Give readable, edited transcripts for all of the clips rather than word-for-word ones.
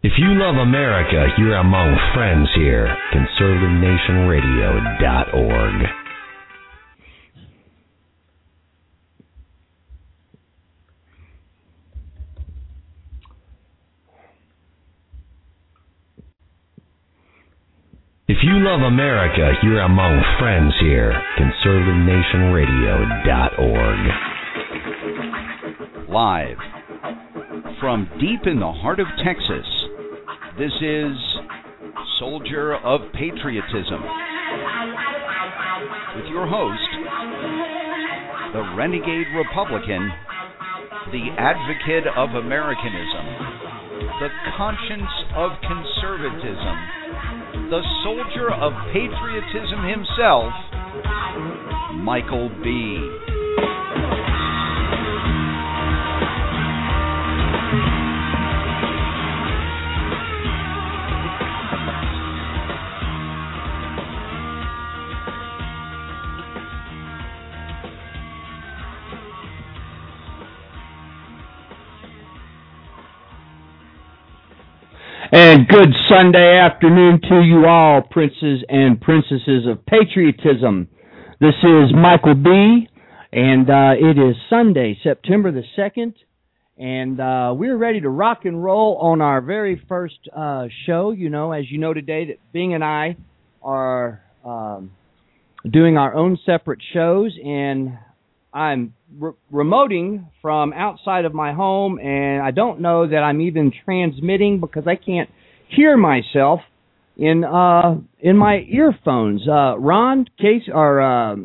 If you love America, you're among friends here. ConservativeNationRadio.org. If you love America, you're among friends here. ConservativeNationRadio.org. Live from deep in the heart of Texas, this is Soldier of Patriotism with your host, the Renegade Republican, the Advocate of Americanism, the Conscience of Conservatism, the Soldier of Patriotism himself, Michael B. And good Sunday afternoon to you all, princes and princesses of patriotism. This is Michael B., and it is Sunday, September the 2nd, and we're ready to rock and roll on our very first show. You know, as you know today, that Bing and I are doing our own separate shows, and I'm remoting from outside of my home, and I don't know that I'm even transmitting because I can't hear myself in my earphones. Ron, Case, or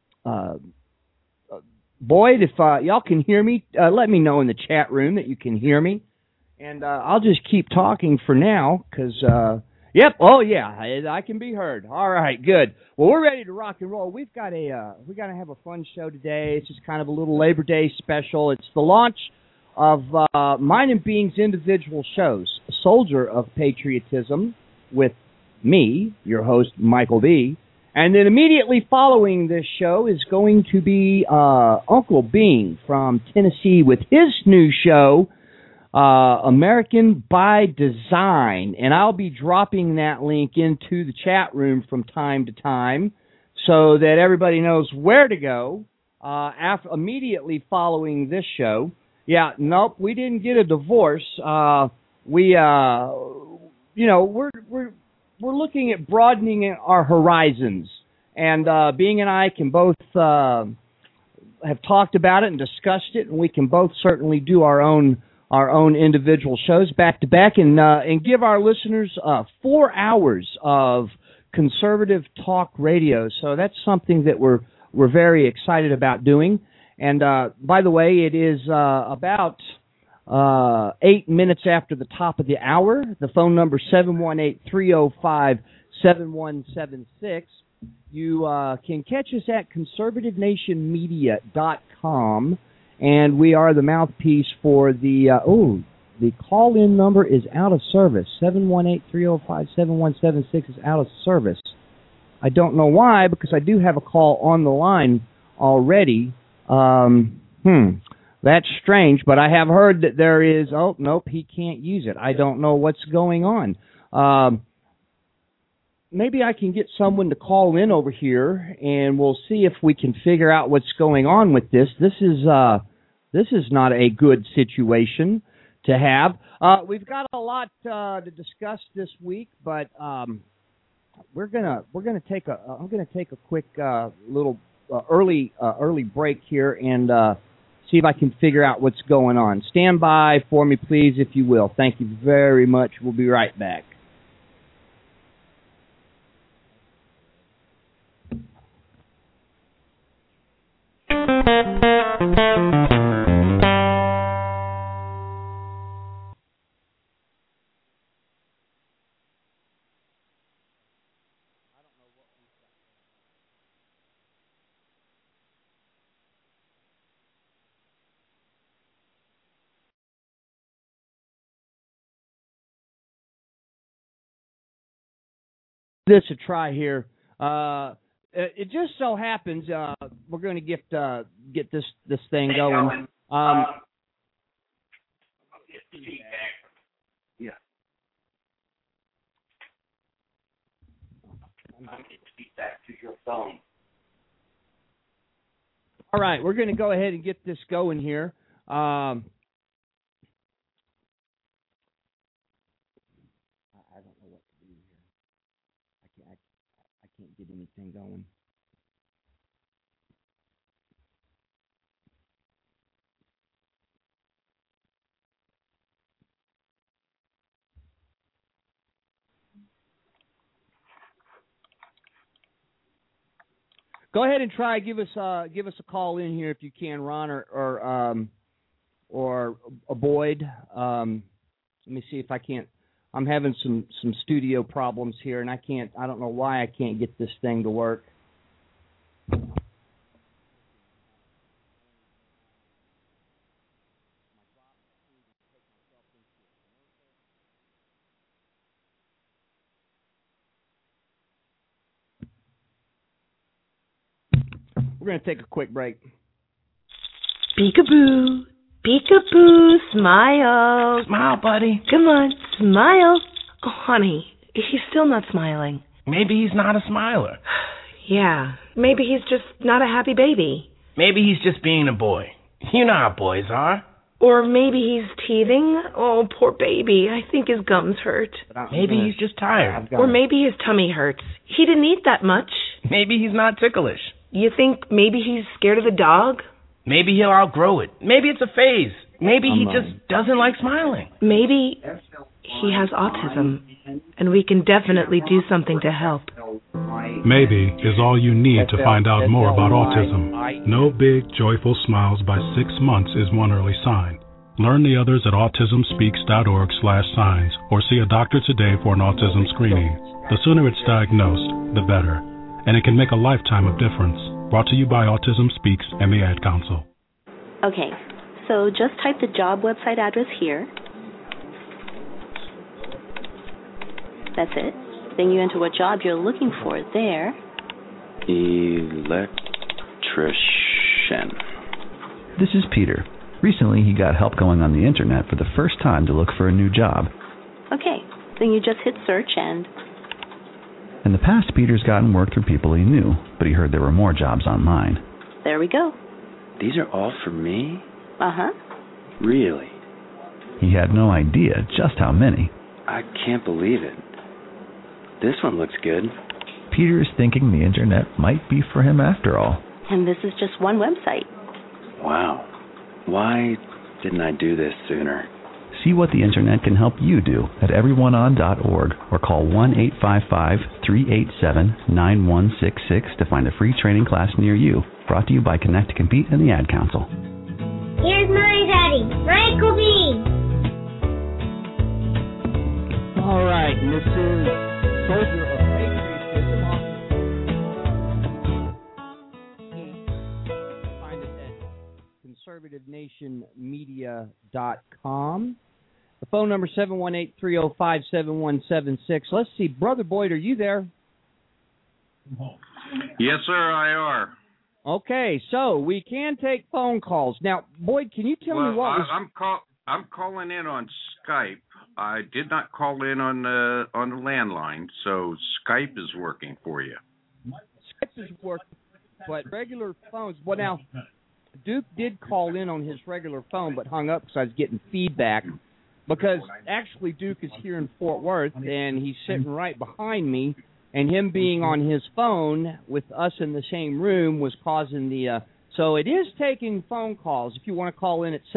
Boyd, if y'all can hear me, let me know in the chat room that you can hear me, and I'll just keep talking for now because. Yep. Oh, yeah. I can be heard. All right. Good. Well, we're ready to rock and roll. We got to have a fun show today. It's just kind of a little Labor Day special. It's the launch of mine and Being's individual shows, Soldier of Patriotism, with me, your host, Michael B. And then immediately following this show is going to be Uncle Being from Tennessee with his new show, American by Design, and I'll be dropping that link into the chat room from time to time so that everybody knows where to go immediately following this show. Yeah, nope, we didn't get a divorce. We're looking at broadening our horizons, and Bing and I can both have talked about it and discussed it, and we can both certainly do our own individual shows back to back and give our listeners 4 hours of conservative talk radio. So that's something that we're very excited about doing. And by the way, it is about 8 minutes after the top of the hour. The phone number 718-305-7176. You can catch us at conservativenationmedia.com. And we are the mouthpiece for the call-in number is out of service. 718-305-7176 is out of service. I don't know why, because I do have a call on the line already. That's strange, but I have heard that there is, nope, he can't use it. I don't know what's going on. Maybe I can get someone to call in over here, and we'll see if we can figure out what's going on with this. This is not a good situation to have. We've got a lot to discuss this week, but I'm gonna take a quick little early break here and see if I can figure out what's going on. Stand by for me, please, if you will. Thank you very much. We'll be right back. This a try here. It just so happens we're going to get this thing going. Yeah. I'm going to speak back to your phone. All right, we're going to go ahead and get this going here. I don't know what to do here. I can't get anything going. Go ahead and try. Give us a call in here if you can, Ron or Boyd. Let me see if I can't. I'm having some studio problems here, and I don't know why I can't get this thing to work. We're going to take a quick break. Peekaboo. Peekaboo. Smile. Smile, buddy. Come on. Smile. Oh, honey, he's still not smiling. Maybe he's not a smiler. Yeah. Maybe he's just not a happy baby. Maybe he's just being a boy. You know how boys are. Or maybe he's teething. Oh, poor baby. I think his gums hurt. Maybe he's just tired. Or maybe his tummy hurts. He didn't eat that much. Maybe he's not ticklish. You think maybe he's scared of the dog? Maybe he'll outgrow it. Maybe it's a phase. Maybe he just doesn't like smiling. Maybe he has autism, and we can definitely do something to help. Maybe is all you need to find out more about autism. No big, joyful smiles by 6 months is one early sign. Learn the others at autismspeaks.org/signs or see a doctor today for an autism screening. The sooner it's diagnosed, the better. And it can make a lifetime of difference. Brought to you by Autism Speaks and the Ad Council. Okay, so just type the job website address here. That's it. Then you enter what job you're looking for there. Electrician. This is Peter. Recently, he got help going on the internet for the first time to look for a new job. Okay, then you just hit search and... In the past, Peter's gotten work through people he knew, but he heard there were more jobs online. There we go. These are all for me? Uh-huh. Really? He had no idea just how many. I can't believe it. This one looks good. Peter is thinking the internet might be for him after all. And this is just one website. Wow. Why didn't I do this sooner? See what the internet can help you do at everyoneon.org or call 1-855-387-9166 to find a free training class near you. Brought to you by Connect to Compete and the Ad Council. Here's my daddy, Michael B. All right, and this is Soldier of Patriotism. Find it at conservativenationmedia.com. The phone number 718-305-7176. Let's see, Brother Boyd, are you there? Yes, sir, I are. Okay, so we can take phone calls. Now, Boyd, can you tell me what was... I'm calling in on Skype. I did not call in on the landline, so Skype is working for you. Skype is working, but regular phones... Well, now, Duke did call in on his regular phone, but hung up because I was getting feedback. Because actually Duke is here in Fort Worth, and he's sitting right behind me, and him being on his phone with us in the same room was causing the... So it is taking phone calls. If you want to call in at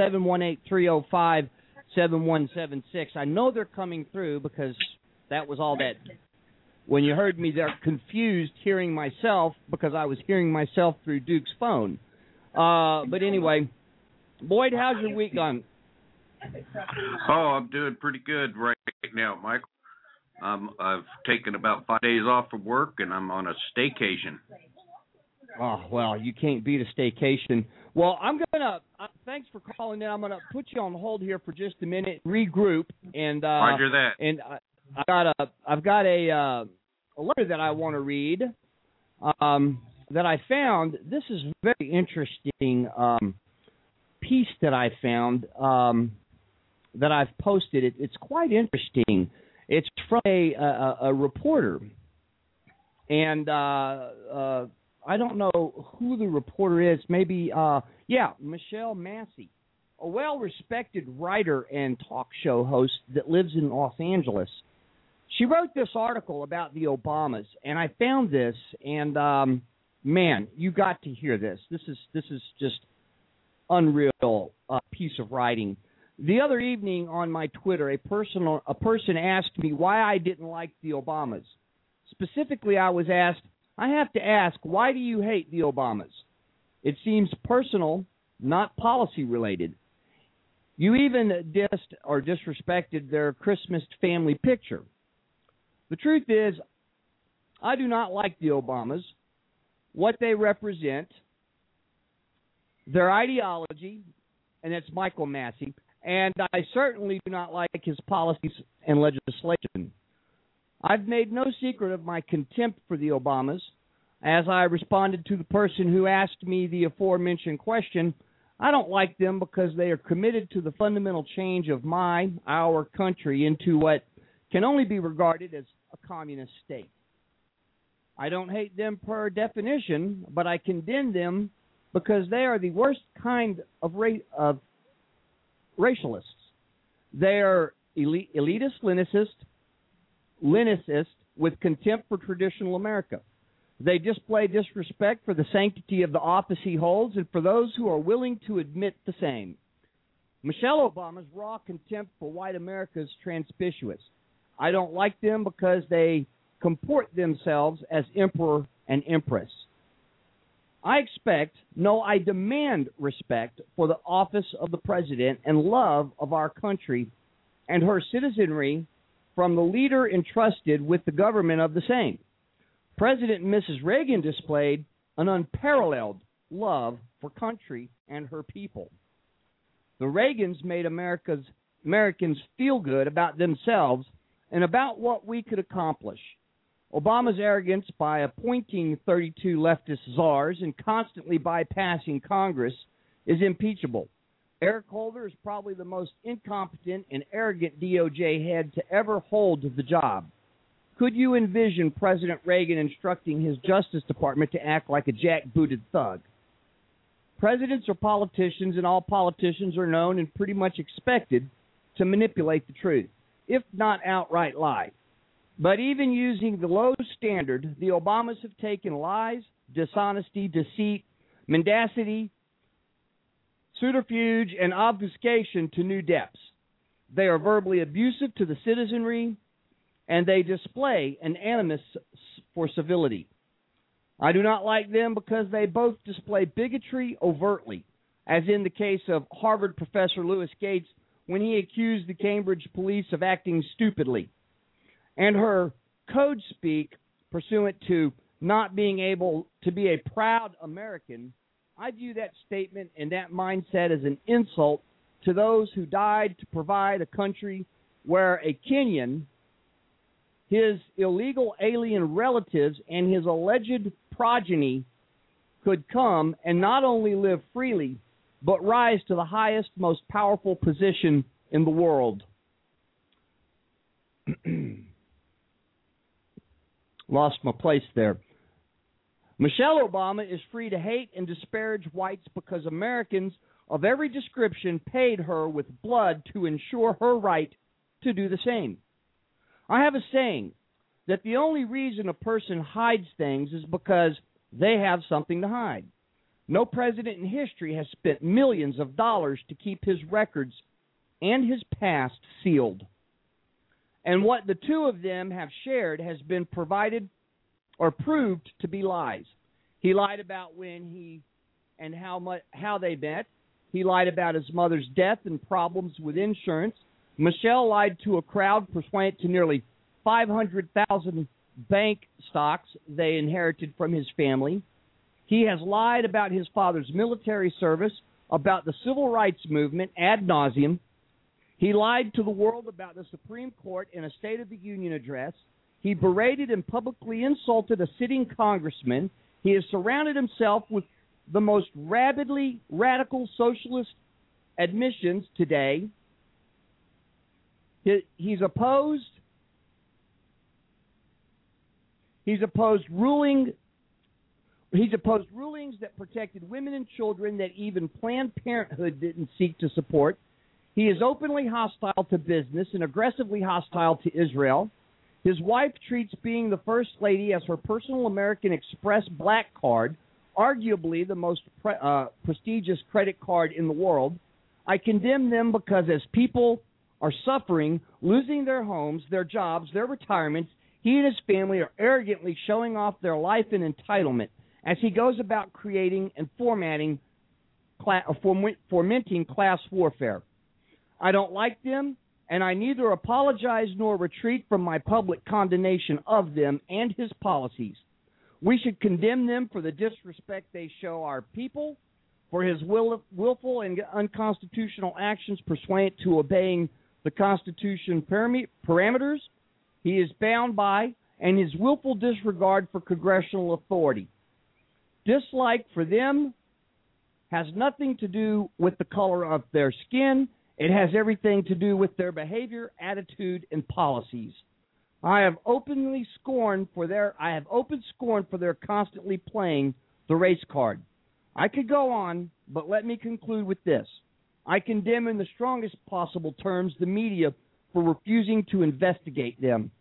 718-305-7176. I know they're coming through because that was all that... When you heard me, they're confused hearing myself because I was hearing myself through Duke's phone. But anyway, Boyd, how's your week gone? Oh, I'm doing pretty good right now, Michael. I've taken about 5 days off from work, and I'm on a staycation. Oh, well, you can't beat a staycation. Well, I'm going to, thanks for calling in. I'm going to put you on hold here for just a minute, regroup. And, Roger that. And I've got a letter that I want to read that I found. This is a very interesting piece that I found that I've posted. It's quite interesting. It's from a reporter, And I don't know who the reporter is. Maybe, Michelle Massey, a well-respected writer and talk show host that lives in Los Angeles. She wrote this article about the Obamas, and I found this, and man, you got to hear this. This is just unreal piece of writing. The other evening on my Twitter, a person asked me why I didn't like the Obamas. Specifically, I was asked, I have to ask, why do you hate the Obamas? It seems personal, not policy related. You even dissed or disrespected their Christmas family picture. The truth is, I do not like the Obamas, what they represent, their ideology, and it's Michael Massey, and I certainly do not like his policies and legislation. I've made no secret of my contempt for the Obamas. As I responded to the person who asked me the aforementioned question, I don't like them because they are committed to the fundamental change of our country into what can only be regarded as a communist state. I don't hate them per definition, but I condemn them because they are the worst kind of racialists. They are elitist, Leninist with contempt for traditional America. They display disrespect for the sanctity of the office he holds and for those who are willing to admit the same. Michelle Obama's raw contempt for white America is conspicuous. I don't like them because they comport themselves as emperor and empress. I demand respect for the office of the president and love of our country and her citizenry from the leader entrusted with the government of the same. President and Mrs. Reagan displayed an unparalleled love for country and her people. The Reagans made Americans feel good about themselves and about what we could accomplish. Obama's arrogance by appointing 32 leftist czars and constantly bypassing Congress is impeachable. Eric Holder is probably the most incompetent and arrogant DOJ head to ever hold the job. Could you envision President Reagan instructing his Justice Department to act like a jackbooted thug? Presidents are politicians, and all politicians are known and pretty much expected to manipulate the truth, if not outright lie. But even using the low standard, the Obamas have taken lies, dishonesty, deceit, mendacity, subterfuge, and obfuscation to new depths. They are verbally abusive to the citizenry, and they display an animus for civility. I do not like them because they both display bigotry overtly, as in the case of Harvard professor Louis Gates when he accused the Cambridge police of acting stupidly, and her code speak pursuant to not being able to be a proud American. I view that statement and that mindset as an insult to those who died to provide a country where a Kenyan, his illegal alien relatives, and his alleged progeny could come and not only live freely, but rise to the highest, most powerful position in the world. Lost my place there. Michelle Obama is free to hate and disparage whites because Americans of every description paid her with blood to ensure her right to do the same. I have a saying that the only reason a person hides things is because they have something to hide. No president in history has spent millions of dollars to keep his records and his past sealed. And what the two of them have shared has been provided or proved to be lies. He lied about when he and how they met. He lied about his mother's death and problems with insurance. Michelle lied to a crowd pursuant to nearly 500,000 bank stocks they inherited from his family. He has lied about his father's military service, about the civil rights movement ad nauseum. He lied to the world about the Supreme Court in a State of the Union address. He berated and publicly insulted a sitting congressman. He has surrounded himself with the most rabidly radical socialist admissions today. He's opposed He's opposed rulings that protected women and children that even Planned Parenthood didn't seek to support. He is openly hostile to business and aggressively hostile to Israel. His wife treats being the First Lady as her personal American Express black card, arguably the most prestigious credit card in the world. I condemn them because as people are suffering, losing their homes, their jobs, their retirements, he and his family are arrogantly showing off their life and entitlement as he goes about creating and fomenting class warfare. I don't like them, and I neither apologize nor retreat from my public condemnation of them and his policies. We should condemn them for the disrespect they show our people, for his willful and unconstitutional actions pursuant to obeying the Constitution parameters he is bound by, and his willful disregard for congressional authority. Dislike for them has nothing to do with the color of their skin. It has everything to do with their behavior, attitude, and policies. I have open scorn for their constantly playing the race card. I could go on, but let me conclude with this. I condemn in the strongest possible terms the media for refusing to investigate them,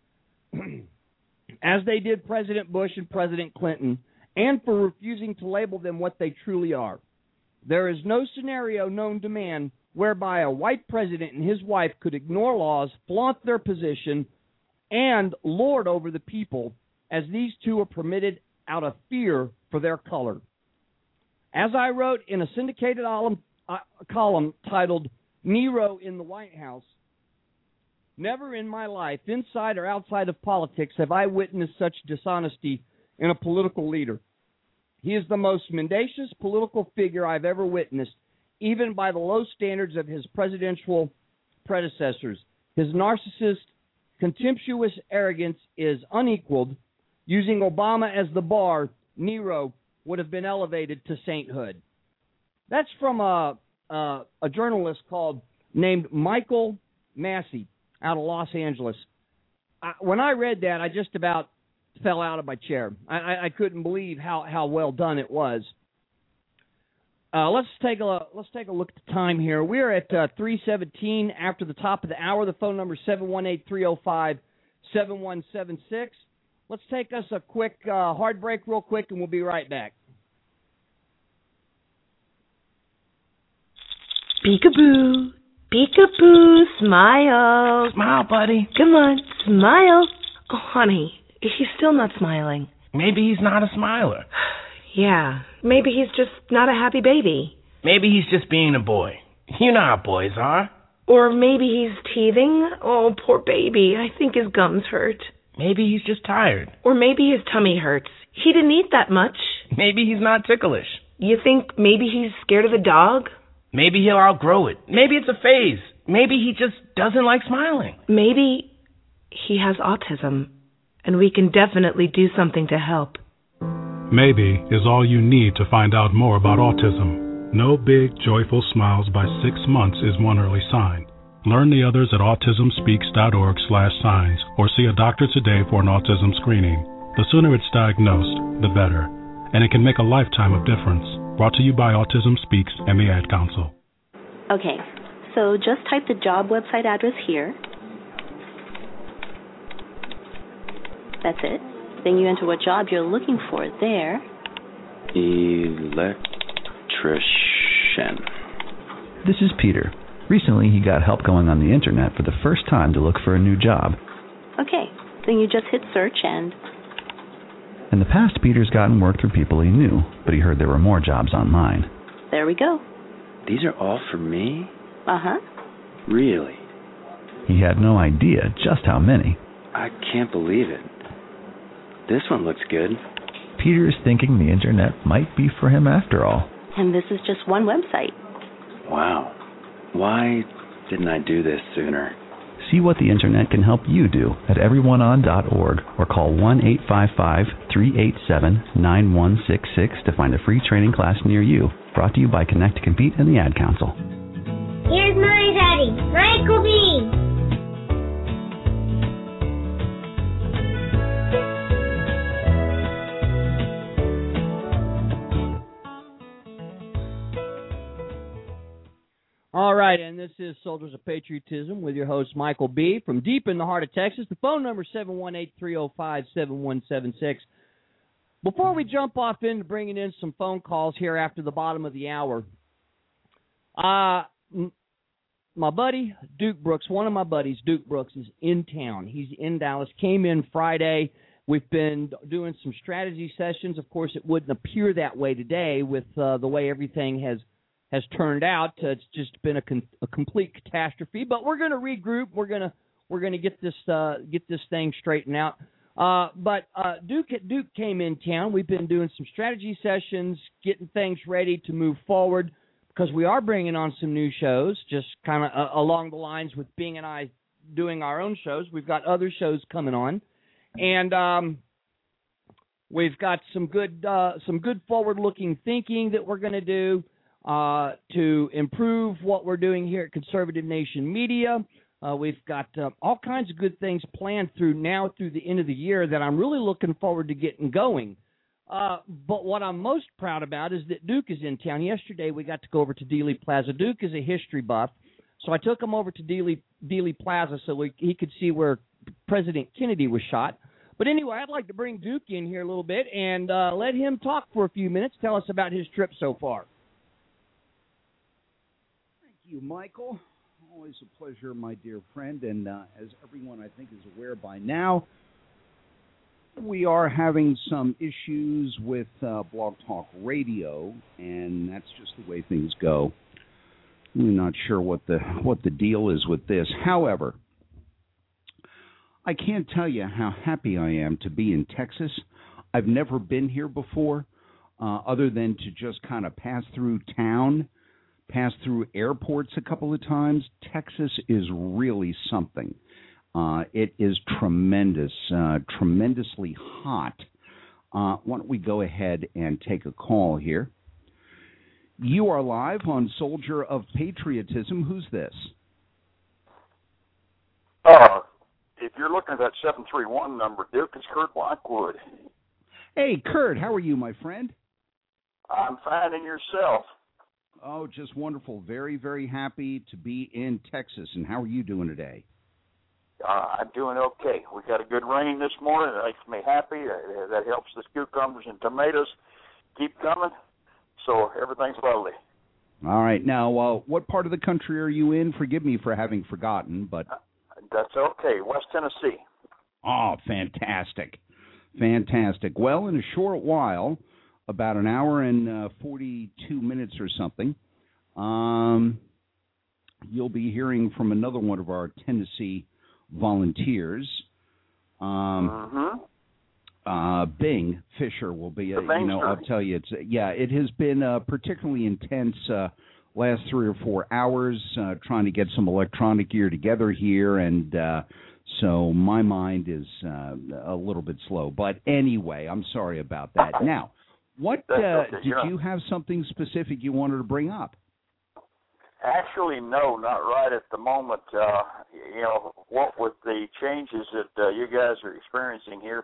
as they did President Bush and President Clinton, and for refusing to label them what they truly are. There is no scenario known to man whereby a white president and his wife could ignore laws, flaunt their position, and lord over the people, as these two are permitted out of fear for their color. As I wrote in a syndicated column titled Nero in the White House, never in my life, inside or outside of politics, have I witnessed such dishonesty in a political leader. He is the most mendacious political figure I've ever witnessed, even by the low standards of his presidential predecessors. His narcissist, contemptuous arrogance is unequaled. Using Obama as the bar, Nero would have been elevated to sainthood. That's from a journalist named Michael Massey out of Los Angeles. When I read that, I just about fell out of my chair. I couldn't believe how well done it was. Let's take a look at the time here. We're at 3:17 after the top of the hour. The phone number is 718-305-7176. Let's take us a quick hard break real quick, and we'll be right back. Peekaboo, peekaboo, smile. Smile, buddy. Come on, smile. Oh, honey, he's still not smiling. Maybe he's not a smiler. Yeah, maybe he's just not a happy baby. Maybe he's just being a boy. You know how boys are. Or maybe he's teething. Oh, poor baby. I think his gums hurt. Maybe he's just tired. Or maybe his tummy hurts. He didn't eat that much. Maybe he's not ticklish. You think maybe he's scared of the dog? Maybe he'll outgrow it. Maybe it's a phase. Maybe he just doesn't like smiling. Maybe he has autism, and we can definitely do something to help. Maybe is all you need to find out more about autism. No big, joyful smiles by 6 months is one early sign. Learn the others at autismspeaks.org/signs or see a doctor today for an autism screening. The sooner it's diagnosed, the better. And it can make a lifetime of difference. Brought to you by Autism Speaks and the Ad Council. Okay, so just type the job website address here. That's it. Then you enter what job you're looking for there. Electrician. This is Peter. Recently, he got help going on the internet for the first time to look for a new job. Okay, then you just hit search and... In the past, Peter's gotten work through people he knew, but he heard there were more jobs online. There we go. These are all for me? Uh-huh. Really? He had no idea just how many. I can't believe it. This one looks good. Peter is thinking the internet might be for him after all. And this is just one website. Wow. Why didn't I do this sooner? See what the internet can help you do at everyoneon.org or call 1-855-387-9166 to find a free training class near you. Brought to you by Connect to Compete and the Ad Council. Here's my daddy, Michael B. All right, and this is Soldiers of Patriotism with your host, Michael B. from deep in the heart of Texas. The phone number is 718-305-7176. Before we jump off into bringing in some phone calls here after the bottom of the hour, my buddy, Duke Brooks, one of my buddies, Duke Brooks, is in town. He's in Dallas, came in Friday. We've been doing some strategy sessions. Of course, it wouldn't appear that way today with the way everything has turned out. It's just been a complete catastrophe. But we're going to regroup. We're going to get this thing straightened out. But Duke came in town. We've been doing some strategy sessions, getting things ready to move forward because we are bringing on some new shows, just kind of along the lines with Bing and I doing our own shows. We've got other shows coming on, and we've got some good forward-looking thinking that we're going to do. To improve what we're doing here at Conservative Nation Media. We've got all kinds of good things planned through the end of the year that I'm really looking forward to getting going. But what I'm most proud about is that Duke is in town. Yesterday we got to go over to Dealey Plaza. Duke is a history buff, so I took him over to Dealey Plaza so he could see where President Kennedy was shot. But anyway, I'd like to bring Duke in here a little bit and let him talk for a few minutes, tell us about his trip so far. You, Michael. Always a pleasure, my dear friend. And as everyone, I think, is aware by now, we are having some issues with Blog Talk Radio, and that's just the way things go. I'm not sure what the deal is with this. However, I can't tell you how happy I am to be in Texas. I've never been here before, other than to just kind of pass through town. Passed through airports a couple of times. Texas is really something. It is tremendous, tremendously hot. Why don't we go ahead and take a call here? You are live on Soldier of Patriotism. Who's this? If you're looking at that 731 number, Duke, it's Kurt Blackwood. Hey, Kurt, how are you, my friend? I'm fine, and yourself? Oh, just wonderful. Very, very happy to be in Texas. And how are you doing today? I'm doing okay. We got a good rain this morning. It makes me happy. That helps the cucumbers and tomatoes keep coming. So everything's lovely. All right. Now, what part of the country are you in? Forgive me for having forgotten, but... That's okay. West Tennessee. Oh, fantastic. Fantastic. Well, in a short while... about an hour and 42 minutes or something, you'll be hearing from another one of our Tennessee volunteers. Bing Fisher will be, I'll tell you, it has been particularly intense last 3 or 4 hours trying to get some electronic gear together here, and so my mind is a little bit slow. But anyway, I'm sorry about that. Now, what did you have something specific you wanted to bring up? Actually, no, not right at the moment. What with the changes that you guys are experiencing here,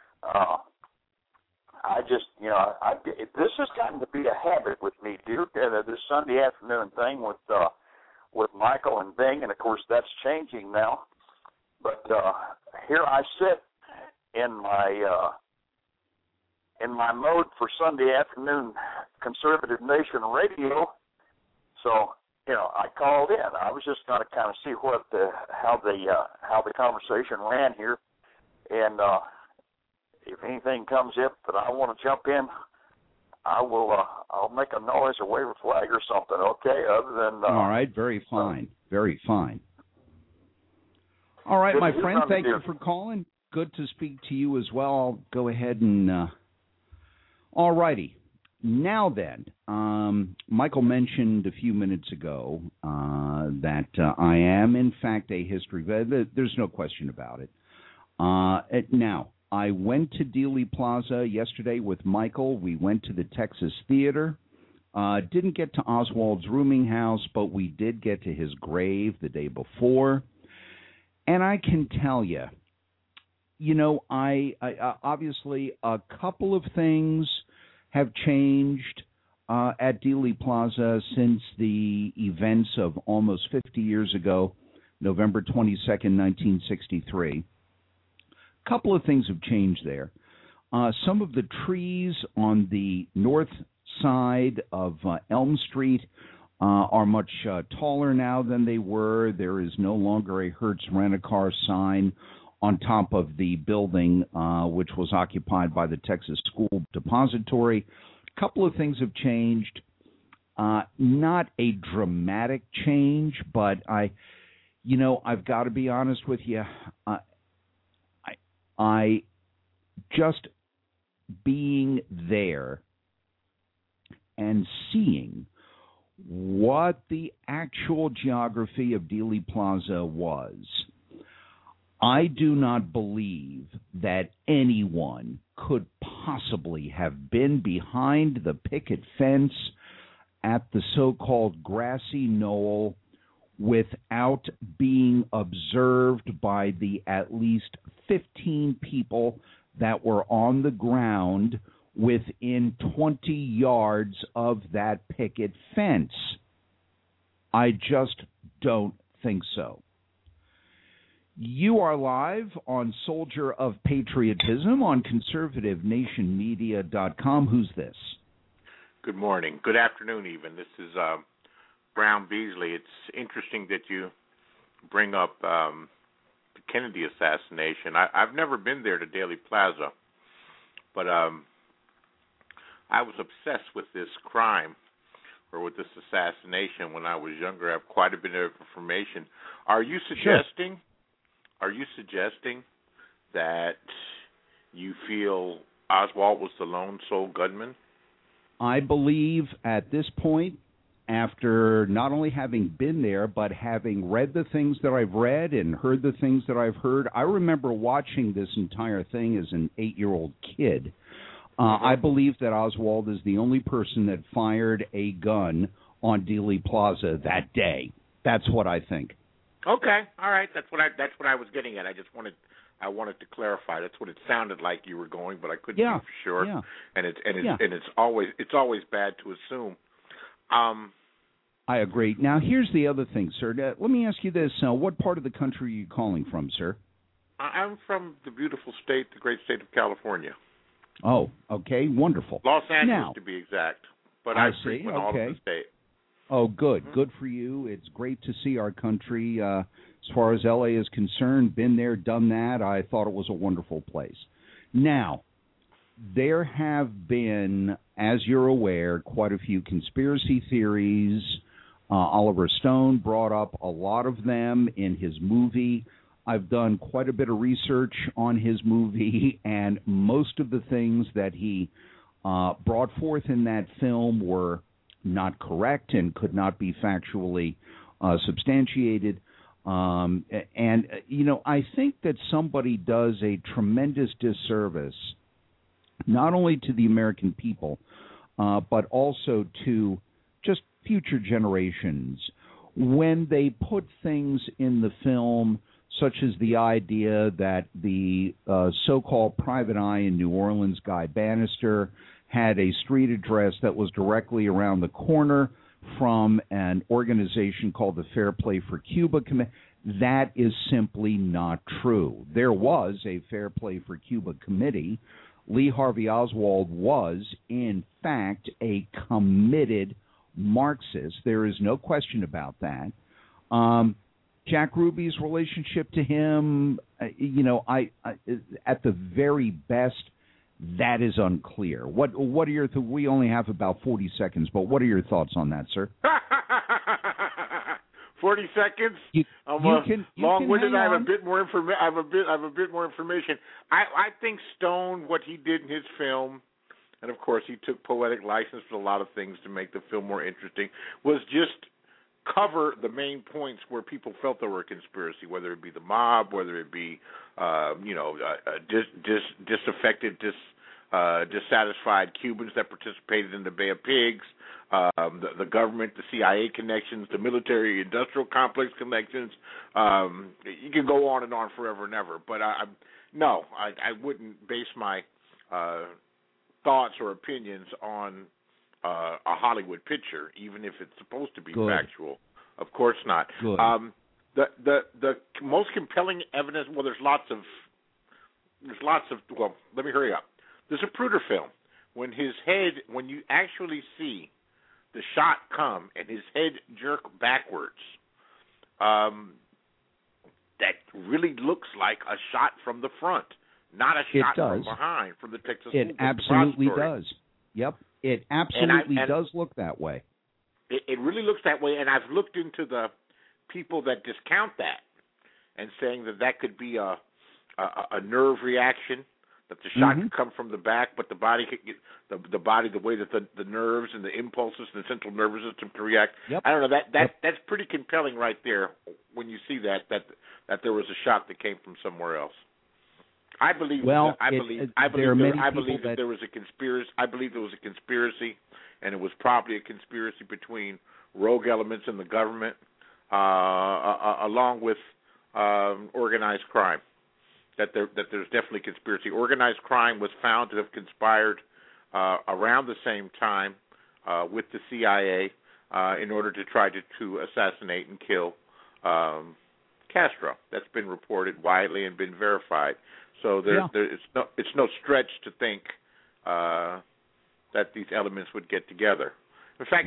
I just, this has gotten to be a habit with me, Duke. This Sunday afternoon thing with Michael and Bing, and of course that's changing now. But here I sit in my mode for Sunday afternoon Conservative Nation Radio. So, I called in. I was just going to kind of see how the conversation ran here, and if anything comes up that I want to jump in, I'll make a noise or wave a flag or something. Okay, other than all right, very fine, very fine. All right, my friend, thank you for calling. Good to speak to you as well. I'll go ahead and. All righty. Now then, Michael mentioned a few minutes ago that I am, in fact, a history vet. There's no question about it. Now, I went to Dealey Plaza yesterday with Michael. We went to the Texas Theater. Didn't get to Oswald's rooming house, but we did get to his grave the day before. And I can tell you, I obviously a couple of things have changed at Dealey Plaza since the events of almost 50 years ago, November 22nd, 1963. A couple of things have changed there. Some of the trees on the north side of Elm Street are much taller now than they were. There is no longer a Hertz Rent-A-Car sign on top of the building, which was occupied by the Texas School Depository. A couple of things have changed. Not a dramatic change, but I've got to be honest with you. I just being there and seeing what the actual geography of Dealey Plaza was, I do not believe that anyone could possibly have been behind the picket fence at the so-called grassy knoll without being observed by the at least 15 people that were on the ground within 20 yards of that picket fence. I just don't think so. You are live on Soldier of Patriotism on ConservativeNationMedia.com. Who's this? Good morning. Good afternoon, even. This is Brown Beasley. It's interesting that you bring up the Kennedy assassination. I've never been there to Dealey Plaza, but I was obsessed with this crime or with this assassination when I was younger. I have quite a bit of information. Are you suggesting? Sure. Are you suggesting that you feel Oswald was the lone sole gunman? I believe at this point, after not only having been there, but having read the things that I've read and heard the things that I've heard, I remember watching this entire thing as an 8-year-old kid. I believe that Oswald is the only person that fired a gun on Dealey Plaza that day. That's what I think. Okay, all right. That's what I was getting at. I wanted to clarify. That's what it sounded like you were going, but I couldn't be for sure. Yeah. And it's always bad to assume. I agree. Now, here's the other thing, sir. Let me ask you this: what part of the country are you calling from, sir? I'm from the beautiful state, the great state of California. Oh, okay, wonderful. Los Angeles, now, to be exact. But I frequent all of the state. Oh, good. Good for you. It's great to see our country. As far as L.A. is concerned, been there, done that. I thought it was a wonderful place. Now, there have been, as you're aware, quite a few conspiracy theories. Oliver Stone brought up a lot of them in his movie. I've done quite a bit of research on his movie, and most of the things that he brought forth in that film were not correct and could not be factually substantiated. I think that somebody does a tremendous disservice, not only to the American people, but also to just future generations, when they put things in the film such as the idea that the so-called private eye in New Orleans, Guy Bannister, had a street address that was directly around the corner from an organization called the Fair Play for Cuba Committee. That is simply not true. There was a Fair Play for Cuba Committee. Lee Harvey Oswald was, in fact, a committed Marxist. There is no question about that. Jack Ruby's relationship to him, at the very best, that is unclear. What are your we only have about 40 seconds, but what are your thoughts on that, sir? 40 seconds. Long-winded. I have a bit more information. I have a bit more information. I think Stone, what he did in his film, and of course he took poetic license with a lot of things to make the film more interesting, was just cover the main points where people felt there were a conspiracy, whether it be the mob, whether it be dissatisfied Cubans that participated in the Bay of Pigs, the government, the CIA connections, the military-industrial complex connections. You can go on and on forever and ever. But I wouldn't base my thoughts or opinions on a Hollywood picture, even if it's supposed to be Good. factual. Of course not. Good. The most compelling evidence. Well, there's lots of. Well, let me hurry up. There's a Pruder film when you actually see the shot come and his head jerk backwards. That really looks like a shot from the front, not a shot from behind from the Texas. It absolutely does. Yep, it absolutely does look that way. It really looks that way, and I've looked into the people that discount that and saying that could be a nerve reaction, that the shot could come from the back, but the body could get the way that the nerves and the impulses and the central nervous system can react. Yep. I don't know, that's pretty compelling right there when you see that there was a shot that came from somewhere else. I believe that there was a conspiracy. I believe there was a conspiracy, and it was probably a conspiracy between rogue elements in the government, along with organized crime. That there's definitely conspiracy. Organized crime was found to have conspired around the same time with the CIA in order to try to assassinate and kill Castro. That's been reported widely and been verified. So it's no stretch to think that these elements would get together. In fact,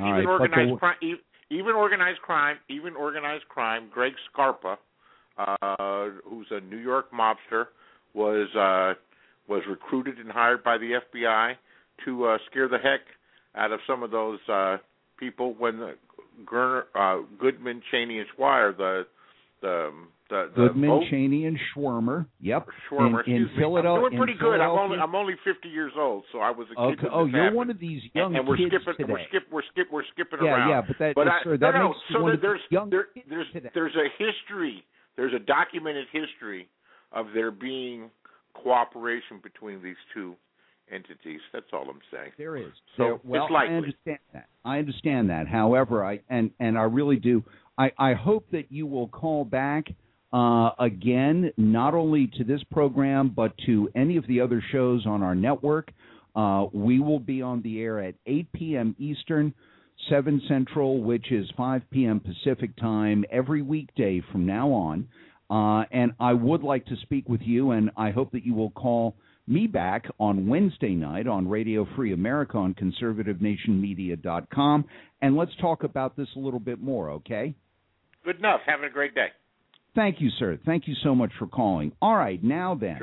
even organized crime, Greg Scarpa, who's a New York mobster, was recruited and hired by the FBI to scare the heck out of some of those people when Goodman, Cheney, and Swire, the Goodman, Cheney, and Schwimmer. Yep. Schwimmer. In Philadelphia. I'm doing pretty good. I'm only 50 years old, so I was a kid. Okay. Oh, you're one of these young and we're kids skipping, today. We're skipping around. Yeah, but makes you one of these young kids today. There's a history. There's a documented history of there being cooperation between these two entities. That's all I'm saying. There is. So well, it's likely. I understand that. However, I really do. I hope that you will call back again, not only to this program, but to any of the other shows on our network. We will be on the air at 8 p.m. Eastern, 7 Central, which is 5 p.m. Pacific time, every weekday from now on. And I would like to speak with you, and I hope that you will call me back on Wednesday night on Radio Free America on conservativenationmedia.com, and let's talk about this a little bit more, okay? Good enough. Having a great day. Thank you, sir. Thank you so much for calling. All right, now then,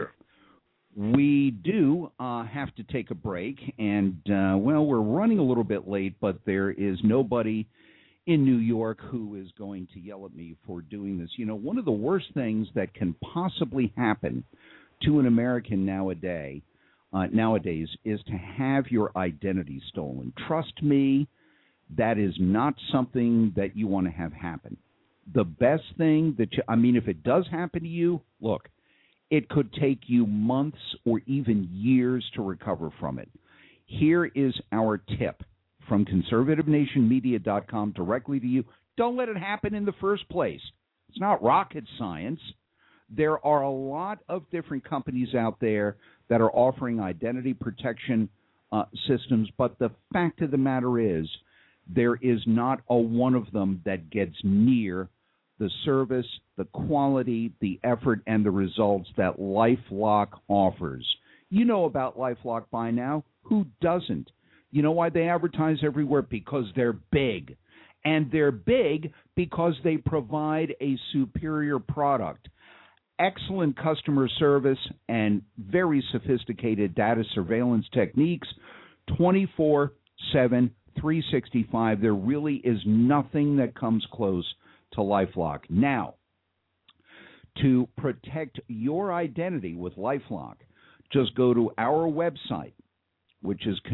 we do have to take a break, and, we're running a little bit late, but there is nobody in New York who is going to yell at me for doing this. You know, one of the worst things that can possibly happen to an American nowadays is to have your identity stolen. Trust me, that is not something that you want to have happen. The best thing if it does happen to you, look, it could take you months or even years to recover from it. Here is our tip from conservativenationmedia.com directly to you. Don't let it happen in the first place. It's not rocket science. There are a lot of different companies out there that are offering identity protection systems, but the fact of the matter is there is not a one of them that gets near the service, the quality, the effort, and the results that LifeLock offers. You know about LifeLock by now. Who doesn't? You know why they advertise everywhere? Because they're big. And they're big because they provide a superior product. Excellent customer service and very sophisticated data surveillance techniques, 24/7, 365. There really is nothing that comes close to LifeLock. Now, to protect your identity with LifeLock, just go to our website, which is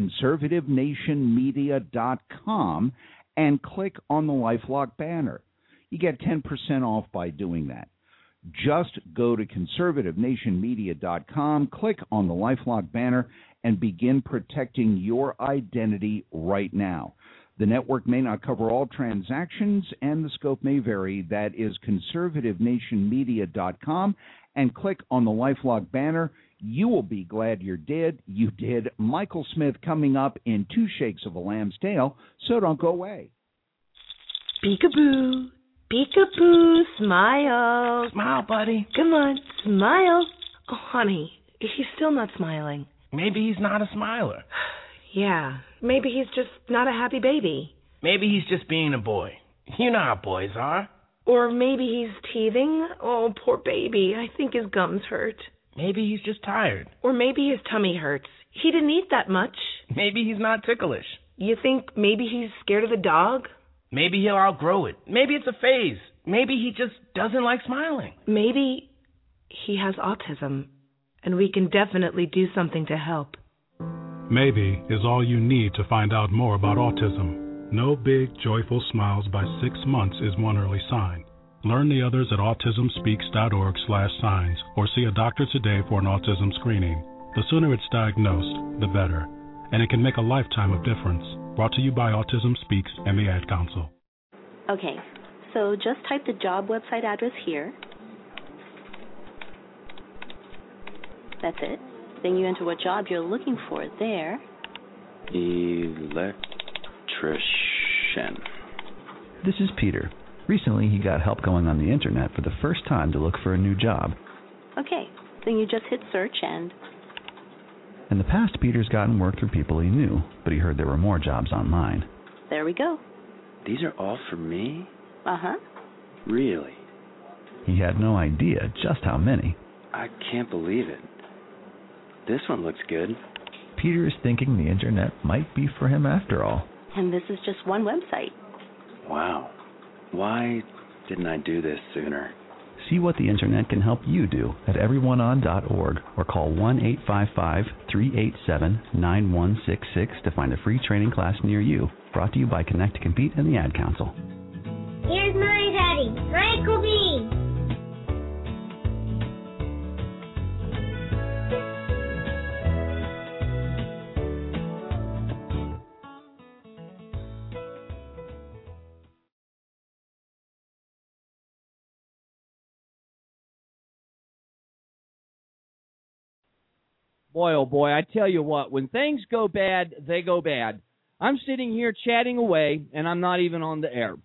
conservativenationmedia.com, and click on the LifeLock banner. You get 10% off by doing that. Just go to conservativenationmedia.com, click on the LifeLock banner, and begin protecting your identity right now. The network may not cover all transactions, and the scope may vary. That is conservativenationmedia.com, and click on the LifeLock banner. You will be glad you did. Michael Smith coming up in 2 shakes of a lamb's tail, so don't go away. Peekaboo, peekaboo, smile. Smile, buddy. Come on, smile. Oh, honey, he's still not smiling. Maybe he's not a smiler. Yeah, maybe he's just not a happy baby. Maybe he's just being a boy. You know how boys are. Or maybe he's teething. Oh, poor baby. I think his gums hurt. Maybe he's just tired. Or maybe his tummy hurts. He didn't eat that much. Maybe he's not ticklish. You think maybe he's scared of the dog? Maybe he'll outgrow it. Maybe it's a phase. Maybe he just doesn't like smiling. Maybe he has autism, and we can definitely do something to help. Maybe is all you need to find out more about autism. No big, joyful smiles by 6 months is one early sign. Learn the others at autismspeaks.org/signs or see a doctor today for an autism screening. The sooner it's diagnosed, the better. And it can make a lifetime of difference. Brought to you by Autism Speaks and the Ad Council. Okay, so just type the job website address here. That's it. Then you enter what job you're looking for there. Electrician. This is Peter. Recently, he got help going on the internet for the first time to look for a new job. Okay, then you just hit search and... In the past, Peter's gotten work through people he knew, but he heard there were more jobs online. There we go. These are all for me? Uh-huh. Really? He had no idea just how many. I can't believe it. This one looks good. Peter is thinking the internet might be for him after all. And this is just one website. Wow. Why didn't I do this sooner? See what the internet can help you do at everyoneon.org or call 1-855-387-9166 to find a free training class near you. Brought to you by Connect to Compete and the Ad Council. Here's my daddy, Michael B. Boy, oh boy, I tell you what, when things go bad, they go bad. I'm sitting here chatting away, and I'm not even on the air.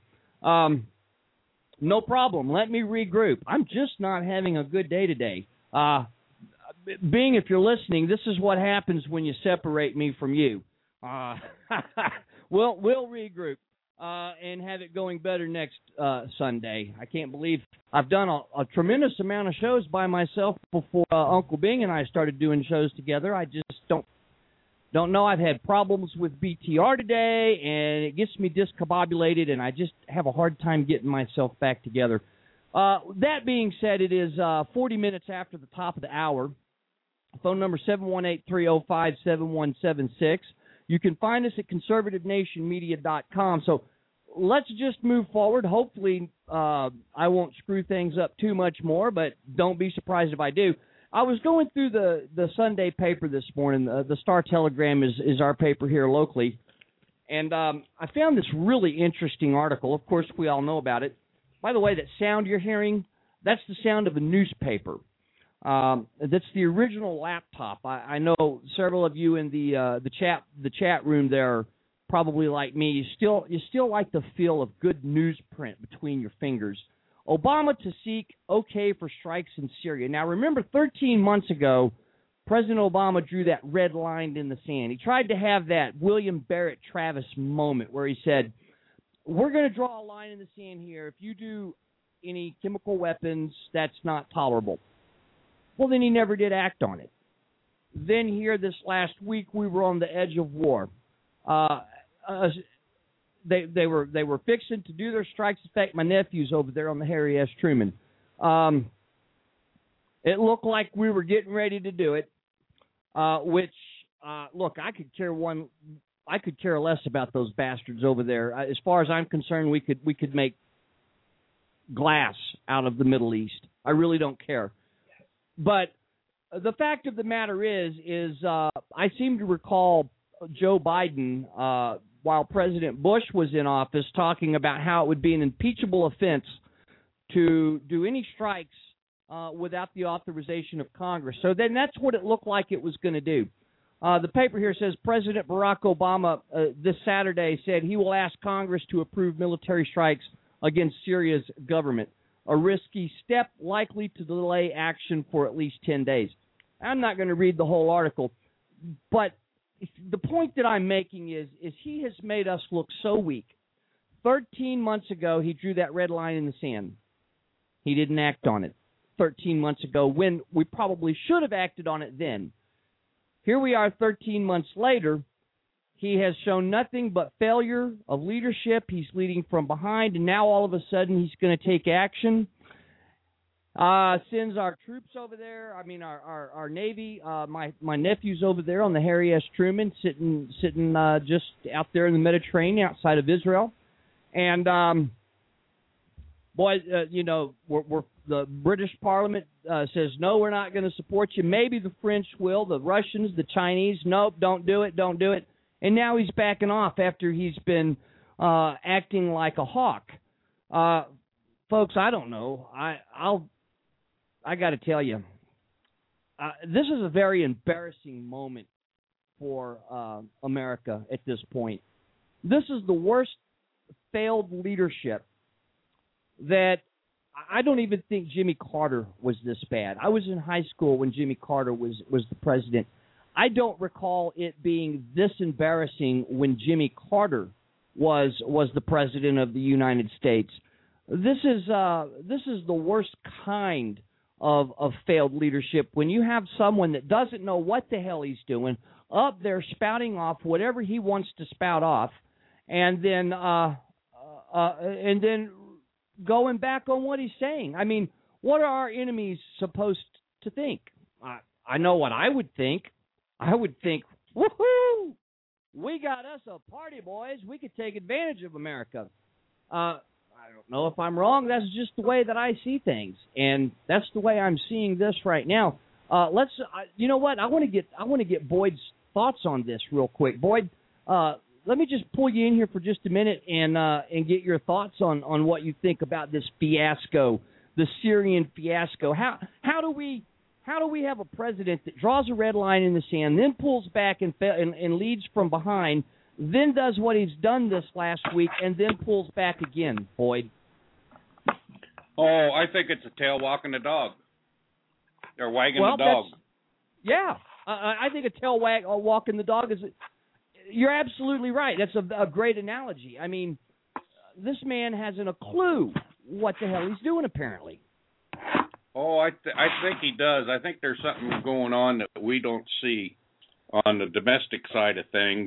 No problem. Let me regroup. I'm just not having a good day today. Bing, if you're listening, this is what happens when you separate me from you. We'll regroup and have it going better next Sunday. I can't believe I've done a tremendous amount of shows by myself before Uncle Bing and I started doing shows together. I just don't know. I've had problems with BTR today, and it gets me discombobulated, and I just have a hard time getting myself back together. That being said, it is 40 minutes after the top of the hour. Phone number 718-305-7176. You can find us at conservativenationmedia.com. So let's just move forward. Hopefully I won't screw things up too much more, but don't be surprised if I do. I was going through the Sunday paper this morning. The Star-Telegram is our paper here locally. And I found this really interesting article. Of course, we all know about it. By the way, that sound you're hearing, that's the sound of a newspaper. That's the original laptop. I know several of you in the chat room there are probably like me. You still like the feel of good newsprint between your fingers. Obama to seek okay for strikes in Syria. Now, remember 13 months ago, President Obama drew that red line in the sand. He tried to have that William Barrett Travis moment where he said, we're going to draw a line in the sand here. If you do any chemical weapons, that's not tolerable. Well, then he never did act on it. Then here this last week, we were on the edge of war. They were fixing to do their strikes. In fact, my nephew's over there on the Harry S. Truman. It looked like we were getting ready to do it. Look, I could care less about those bastards over there. As far as I'm concerned, we could make glass out of the Middle East. I really don't care. But the fact of the matter is I seem to recall Joe Biden, while President Bush was in office, talking about how it would be an impeachable offense to do any strikes without the authorization of Congress. So then that's what it looked like it was going to do. The paper here says President Barack Obama this Saturday said he will ask Congress to approve military strikes against Syria's government, a risky step likely to delay action for at least 10 days. I'm not going to read the whole article, but the point that I'm making is he has made us look so weak. 13 months ago, he drew that red line in the sand. He didn't act on it 13 months ago when we probably should have acted on it then. Here we are 13 months later. He has shown nothing but failure of leadership. He's leading from behind, and now all of a sudden he's going to take action. Sends our troops over there. I mean, our Navy. My nephew's over there on the Harry S. Truman, sitting just out there in the Mediterranean outside of Israel. And, we're the British Parliament says, no, we're not going to support you. Maybe the French will, the Russians, the Chinese. Nope, don't do it. And now he's backing off after he's been acting like a hawk. Folks, I don't know. I got to tell you, this is a very embarrassing moment for America at this point. This is the worst failed leadership that I don't even think Jimmy Carter was this bad. I was in high school when Jimmy Carter was the president. I don't recall it being this embarrassing when Jimmy Carter was the president of the United States. This is the worst kind of failed leadership when you have someone that doesn't know what the hell he's doing, up there spouting off whatever he wants to spout off, and then going back on what he's saying. I mean, what are our enemies supposed to think? I know what I would think. I would think, woohoo! We got us a party, boys. We could take advantage of America. I don't know if I'm wrong. That's just the way that I see things, and that's the way I'm seeing this right now. You know what? I want to get Boyd's thoughts on this real quick. Boyd, let me just pull you in here for just a minute and get your thoughts on what you think about this fiasco, the Syrian fiasco. How do we have a president that draws a red line in the sand, then pulls back and leads from behind, then does what he's done this last week, and then pulls back again, Boyd? Oh, I think it's a tail walking the dog. They're wagging the dog. Yeah, I think a tail walking the dog is. You're absolutely right. That's a great analogy. I mean, this man hasn't a clue what the hell he's doing, apparently. Oh, I think he does. I think there's something going on that we don't see on the domestic side of things.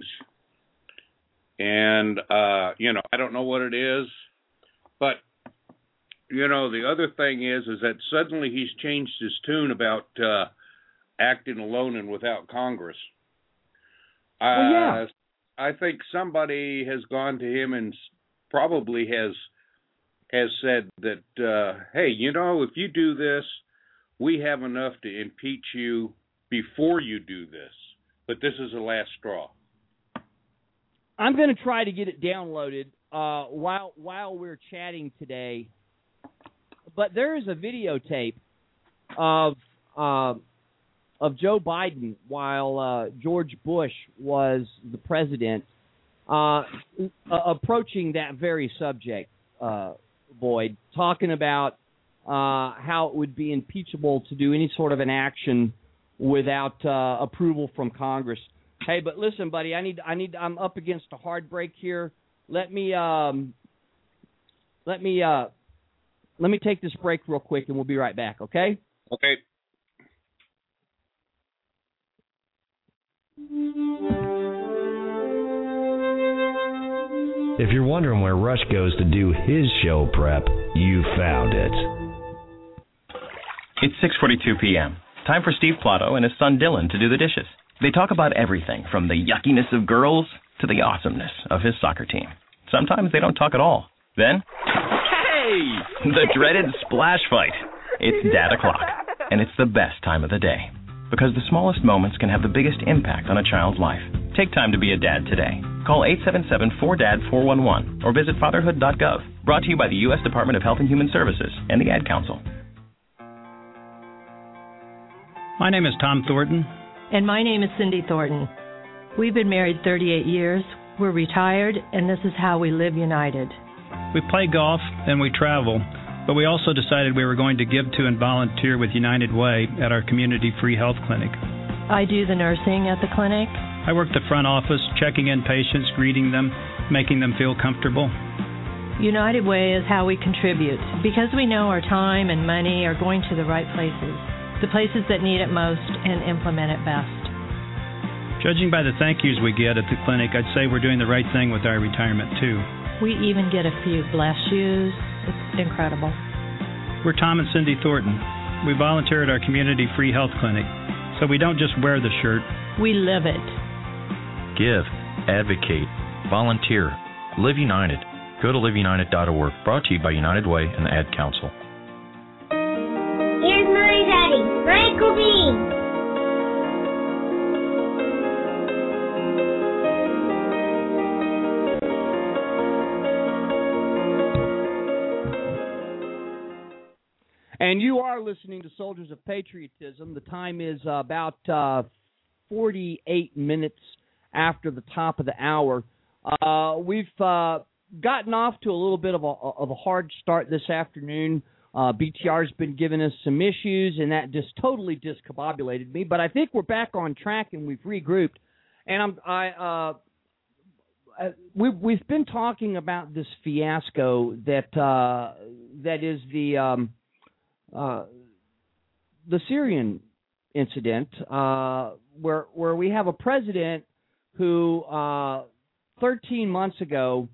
And, I don't know what it is. But, the other thing is that suddenly he's changed his tune about acting alone and without Congress. Well, yeah. I think somebody has gone to him and probably has said that, hey, if you do this, we have enough to impeach you before you do this. But this is the last straw. I'm going to try to get it downloaded while we're chatting today. But there is a videotape of Joe Biden while George Bush was the president approaching that very subject, Boyd, talking about how it would be impeachable to do any sort of an action without approval from Congress. Hey, but listen, buddy, I'm up against a hard break here. Let me take this break real quick, and we'll be right back. Okay? Okay. If you're wondering where Rush goes to do his show prep, you found it. It's 6:42 p.m. Time for Steve Plato and his son Dylan to do the dishes. They talk about everything from the yuckiness of girls to the awesomeness of his soccer team. Sometimes they don't talk at all. Then, hey! The dreaded splash fight. It's Dad O'Clock, and it's the best time of the day. Because the smallest moments can have the biggest impact on a child's life. Take time to be a dad today. Call 877-4DAD-411 or visit fatherhood.gov. Brought to you by the U.S. Department of Health and Human Services and the Ad Council. My name is Tom Thornton. And my name is Cindy Thornton. We've been married 38 years. We're retired, and this is how we live united. We play golf and we travel, but we also decided we were going to give to and volunteer with United Way at our community free health clinic. I do the nursing at the clinic. I work the front office, checking in patients, greeting them, making them feel comfortable. United Way is how we contribute, because we know our time and money are going to the right places, the places that need it most and implement it best. Judging by the thank yous we get at the clinic, I'd say we're doing the right thing with our retirement, too. We even get a few bless yous. It's incredible. We're Tom and Cindy Thornton. We volunteer at our community free health clinic, so we don't just wear the shirt. We live it. Give, advocate, volunteer, live united. Go to liveunited.org. Brought to you by United Way and the Ad Council. Here's my daddy, Michael B. And you are listening to Soldiers of Patriotism. The time is about 48 minutes after the top of the hour. We've gotten off to a little bit of a hard start this afternoon. BTR's been giving us some issues, and that just totally discombobulated me. But I think we're back on track, and we've regrouped. And we've been talking about this fiasco that is the Syrian incident, where we have a president who 13 months ago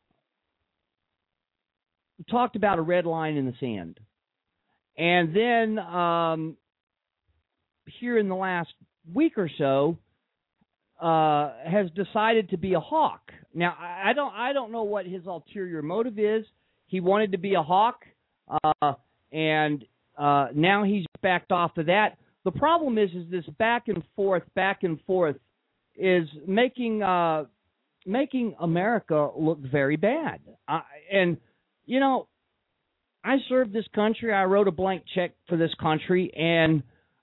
talked about a red line in the sand, and then here in the last week or so has decided to be a hawk. Now I don't know what his ulterior motive is. He wanted to be a hawk. And now he's backed off of that. The problem is this back and forth is making America look very bad. And you know, I served this country. I wrote a blank check for this country, and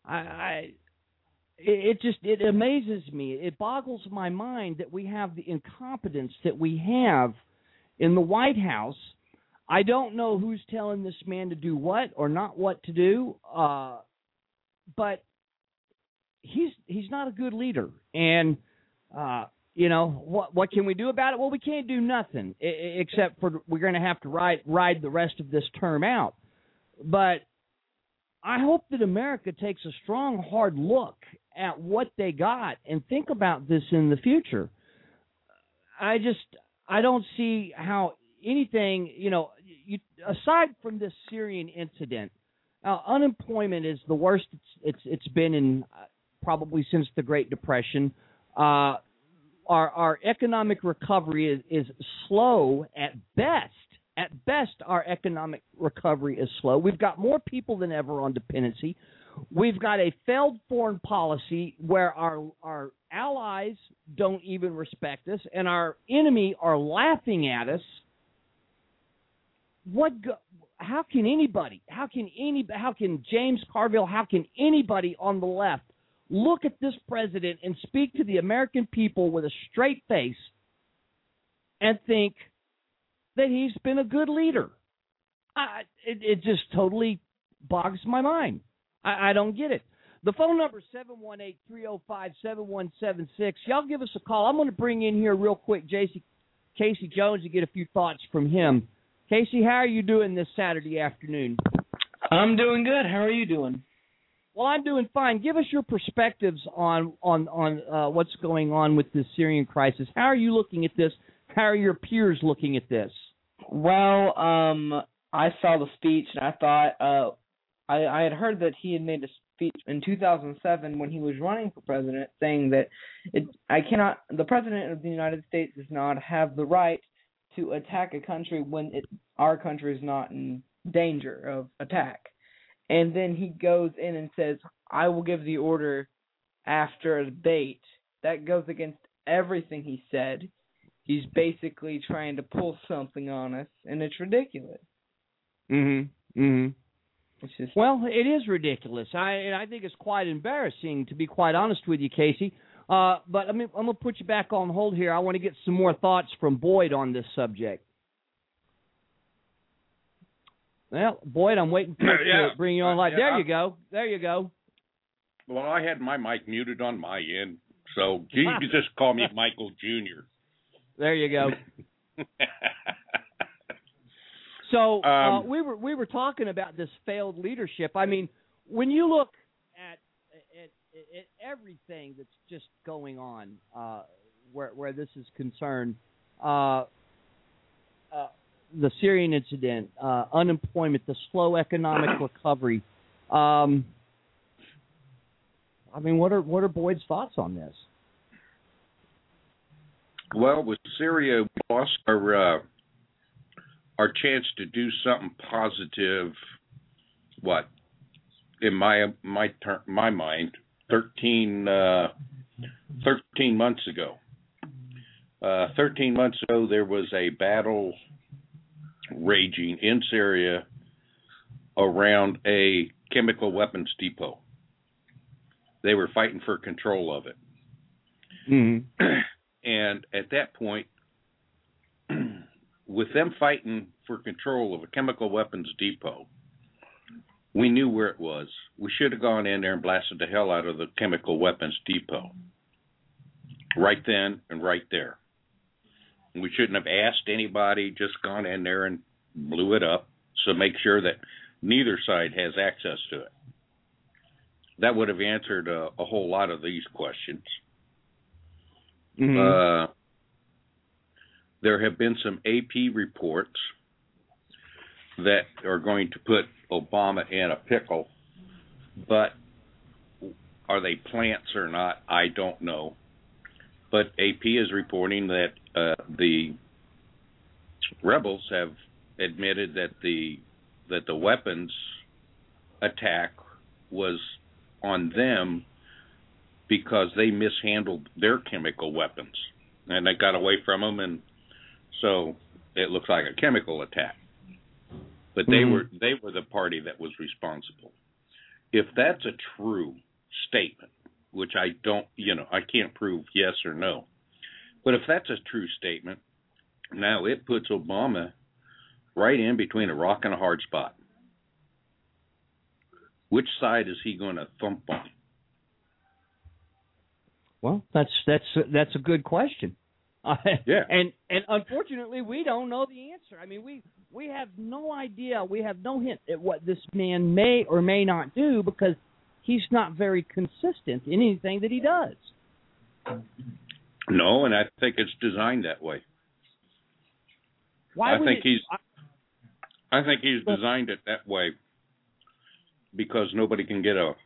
it amazes me. It boggles my mind that we have the incompetence that we have in the White House. I don't know who's telling this man to do what or not what to do, but he's not a good leader. And you know, what can we do about it? Well, we can't do nothing except for we're going to have to ride the rest of this term out. But I hope that America takes a strong, hard look at what they got and think about this in the future. I don't see how anything, you know, aside from this Syrian incident, unemployment is the worst it's been in probably since the Great Depression. Our economic recovery is slow at best. At best, our economic recovery is slow. We've got more people than ever on dependency. We've got a failed foreign policy where our allies don't even respect us, and our enemy are laughing at us. How can James Carville, how can anybody on the left look at this president and speak to the American people with a straight face and think that he's been a good leader? It just totally bogs my mind. I don't get it. The phone number is 718-305-7176. Y'all give us a call. I'm going to bring in here real quick Casey Jones to get a few thoughts from him. Casey, how are you doing this Saturday afternoon? I'm doing good. How are you doing? Well, I'm doing fine. Give us your perspectives on what's going on with this Syrian crisis. How are you looking at this? How are your peers looking at this? Well, I saw the speech, and I thought I had heard that he had made a speech in 2007 when he was running for president, saying that the president of the United States does not have the right to attack a country when our country is not in danger of attack. And then he goes in and says, I will give the order after a debate. That goes against everything he said. He's basically trying to pull something on us, and it's ridiculous. Well, it is ridiculous. I think it's quite embarrassing, to be quite honest with you, Casey. But I'm going to put you back on hold here. I want to get some more thoughts from Boyd on this subject. Well, Boyd, I'm waiting for to bring you on. There you go. There you go. Well, I had my mic muted on my end, so you can just call me Michael Jr. There you go. So we were talking about this failed leadership. I mean, when you look at everything that's just going on where this is concerned, the Syrian incident, unemployment, the slow economic recovery. I mean, what are Boyd's thoughts on this? Well, with Syria, we lost our chance to do something positive. What, in my mind, 13 months ago. 13 months ago, there was a battle raging in Syria around a chemical weapons depot. They were fighting for control of it. Mm-hmm. And at that point, with them fighting for control of a chemical weapons depot, we knew where it was. We should have gone in there and blasted the hell out of the chemical weapons depot. Right then and right there. We shouldn't have asked anybody, just gone in there and blew it up, so make sure that neither side has access to it. That would have answered a whole lot of these questions. Mm-hmm. There have been some AP reports that are going to put Obama in a pickle, but are they plants or not? I don't know. But AP is reporting that the rebels have admitted that the weapons attack was on them because they mishandled their chemical weapons, and they got away from them, and so it looks like a chemical attack. But they were the party that was responsible. If that's a true statement, which I don't, I can't prove yes or no, but if that's a true statement, now it puts Obama right in between a rock and a hard spot. Which side is he going to thump on? Well, that's a good question. Yeah. And unfortunately, we don't know the answer. I mean, we have no idea. We have no hint at what this man may or may not do because he's not very consistent in anything that he does. No, and I think it's designed that way. I think he's designed it that way because nobody can get a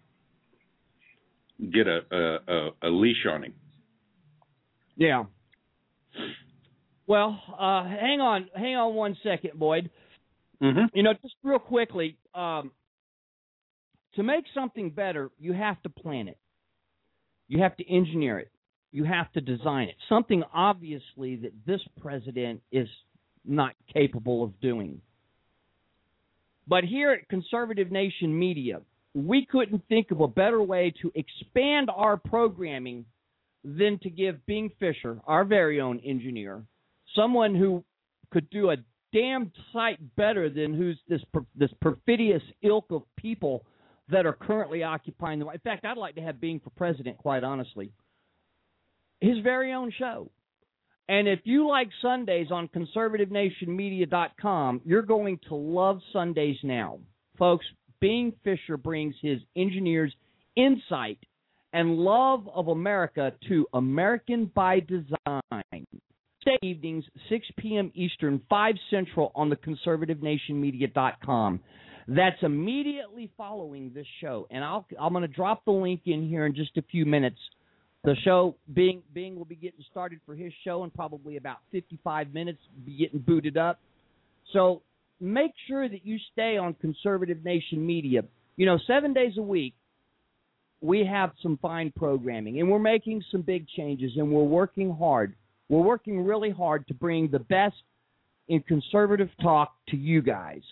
leash on him. Yeah. Well, hang on 1 second, Boyd. Mm-hmm. Just real quickly, to make something better, you have to plan it. You have to engineer it. You have to design it. Something obviously that this president is not capable of doing. But here at Conservative Nation Media, we couldn't think of a better way to expand our programming than to give Bing Fisher, our very own engineer, someone who could do a damn sight better than who's this perfidious ilk of people that are currently occupying the. In fact, I'd like to have Bing for president, quite honestly. His very own show. And if you like Sundays on conservativenationmedia.com, you're going to love Sundays now. Folks, Bing Fisher brings his engineers' insight and love of America to American by Design. Stay evenings, 6 p.m. Eastern, 5 Central on the conservativenationmedia.com. That's immediately following this show. And I'm going to drop the link in here in just a few minutes. The show, Bing will be getting started for his show in probably about 55 minutes, be getting booted up. So make sure that you stay on Conservative Nation Media. 7 days a week, we have some fine programming, and we're making some big changes, and we're working hard. We're working really hard to bring the best in conservative talk to you guys.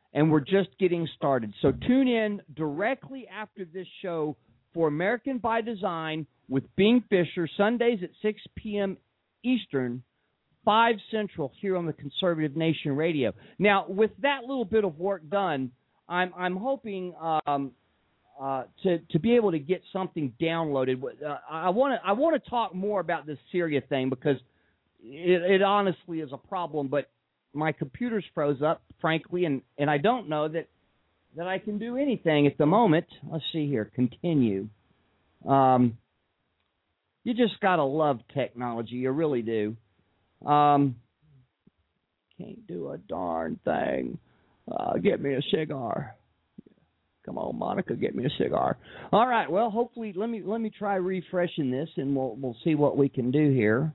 and we're just getting started. So tune in directly after this show for American by Design with Bing Fisher, Sundays at 6 p.m. Eastern, 5 Central, here on the Conservative Nation Radio. Now, with that little bit of work done, I'm hoping to be able to get something downloaded. I want to talk more about this Syria thing because it honestly is a problem, but my computer's froze up, frankly, and I don't know that I can do anything at the moment. Let's see here. Continue. You just got to love technology. You really do. Can't do a darn thing. Get me a cigar. Come on, Monica, get me a cigar. All right. Well, hopefully, let me try refreshing this, and we'll see what we can do here.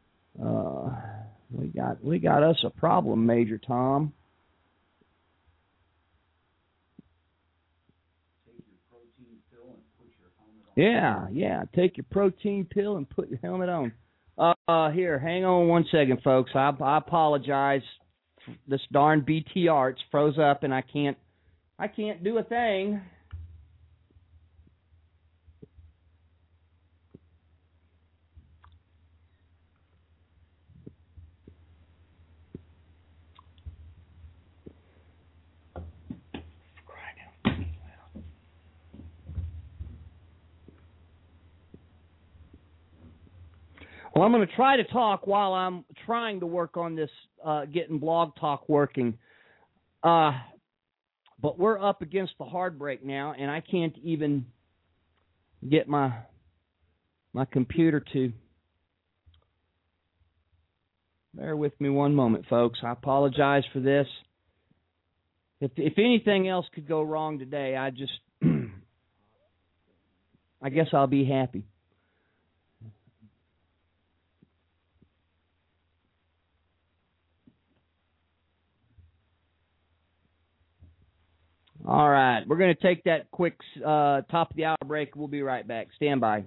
We got us a problem, Major Tom. Yeah. Take your protein pill and put your helmet on. Here, hang on one second, folks. I apologize. This darn BTR, it's froze up, and I can't do a thing. Well, I'm going to try to talk while I'm trying to work on this, getting Blog Talk working. But we're up against the hard break now, and I can't even get my computer to. Bear with me one moment, folks. I apologize for this. If anything else could go wrong today, I guess I'll be happy. All right, we're going to take that quick top of the hour break. We'll be right back. Stand by.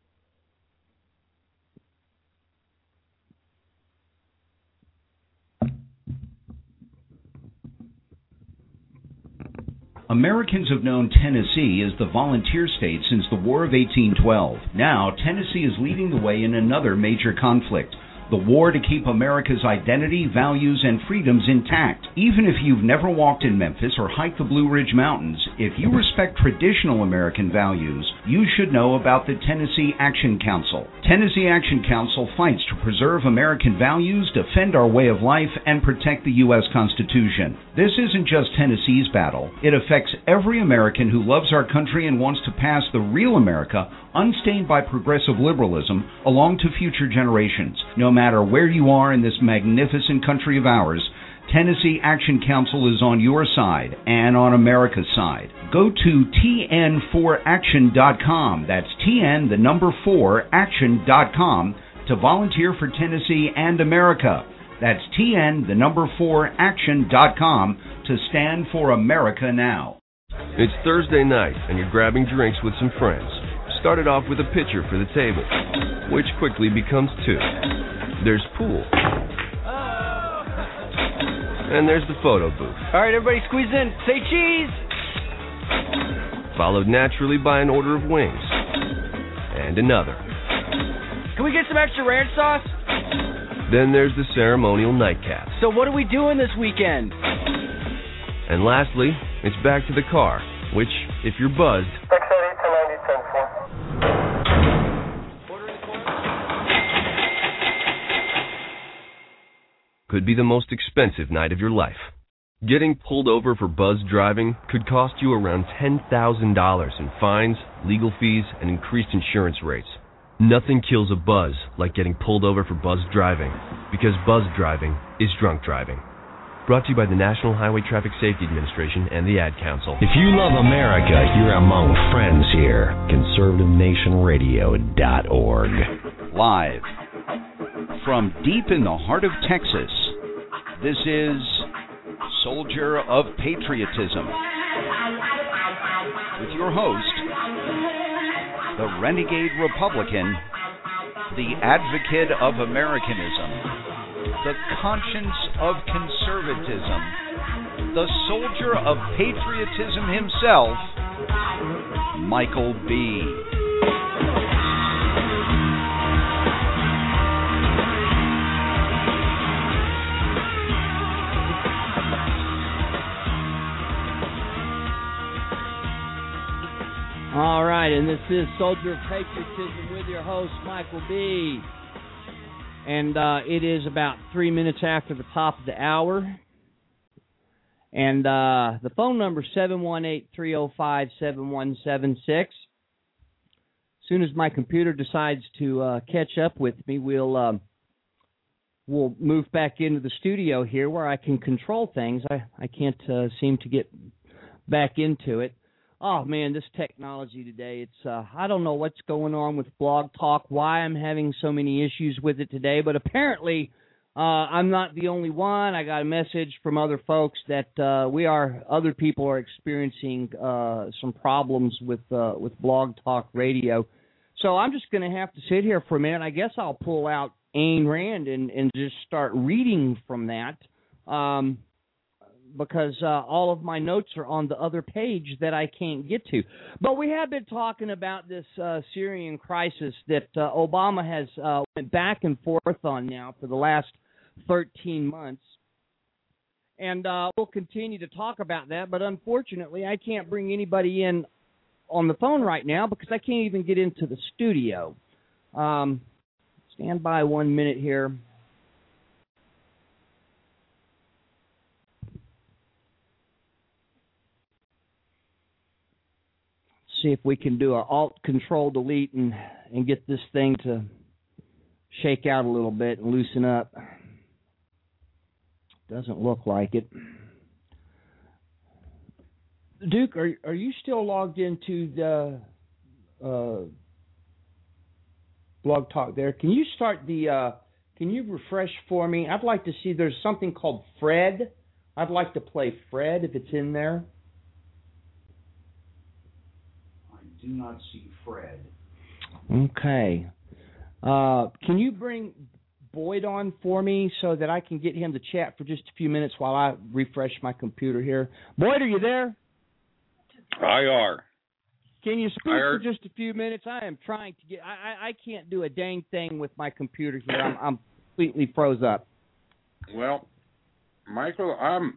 Americans have known Tennessee as the volunteer state since the War of 1812. Now, Tennessee is leading the way in another major conflict. The war to keep America's identity, values, and freedoms intact. Even if you've never walked in Memphis or hiked the Blue Ridge Mountains, if you respect traditional American values, you should know about the Tennessee Action Council. Tennessee Action Council fights to preserve American values, defend our way of life, and protect the U.S. Constitution. This isn't just Tennessee's battle. It affects every American who loves our country and wants to pass the real America, unstained by progressive liberalism, along to future generations. No matter where you are in this magnificent country of ours, Tennessee Action Council is on your side and on America's side. Go to tn4action.com. That's TN, the number 4, action.com to volunteer for Tennessee and America. That's TN, the number 4, action.com to stand for America now. It's Thursday night and you're grabbing drinks with some friends. Started off with a pitcher for the table, which quickly becomes 2. There's pool. And there's the photo booth. All right, everybody squeeze in. Say cheese! Followed naturally by an order of wings. And another. Can we get some extra ranch sauce? Then there's the ceremonial nightcap. So what are we doing this weekend? And lastly, it's back to the car, which, if you're buzzed, could be the most expensive night of your life. Getting pulled over for buzz driving could cost you around $10,000 in fines, legal fees, and increased insurance rates. Nothing kills a buzz like getting pulled over for buzz driving, because buzz driving is drunk driving. Brought to you by the National Highway Traffic Safety Administration and the Ad Council. If you love America, you're among friends here. ConservativeNationRadio.org. Live from deep in the heart of Texas, this is Soldier of Patriotism with your host, the renegade Republican, the advocate of Americanism, the conscience of conservatism, the soldier of patriotism himself, Michael B. All right, and this is Soldier of Patriotism with your host, Michael B. And it is about 3 minutes after the top of the hour. And the phone number is 718-305-7176. As soon as my computer decides to catch up with me, we'll move back into the studio here where I can control things. I can't seem to get back into it. Oh, man, this technology today, it's I don't know what's going on with Blog Talk, why I'm having so many issues with it today, but apparently I'm not the only one. I got a message from other folks that other people are experiencing some problems with Blog Talk Radio. So I'm just going to have to sit here for a minute. I guess I'll pull out Ayn Rand and just start reading from that. Because all of my notes are on the other page that I can't get to. But we have been talking about this Syrian crisis that Obama has went back and forth on now for the last 13 months. And we'll continue to talk about that, but unfortunately I can't bring anybody in on the phone right now because I can't even get into the studio. Stand by 1 minute here. See if we can do an Alt-Control-Delete and get this thing to shake out a little bit and loosen up. Doesn't look like it. Duke, are you still logged into the Blog Talk there? Can you start can you refresh for me? I'd like to see, there's something called Fred. I'd like to play Fred if it's in there. Do not see Fred. Okay. Can you bring Boyd on for me so that I can get him to chat for just a few minutes while I refresh my computer here? Boyd, are you there? I are. Can you speak for just a few minutes? I am trying to get... I can't do a dang thing with my computer here. I'm completely froze up. Well, Michael, I'm...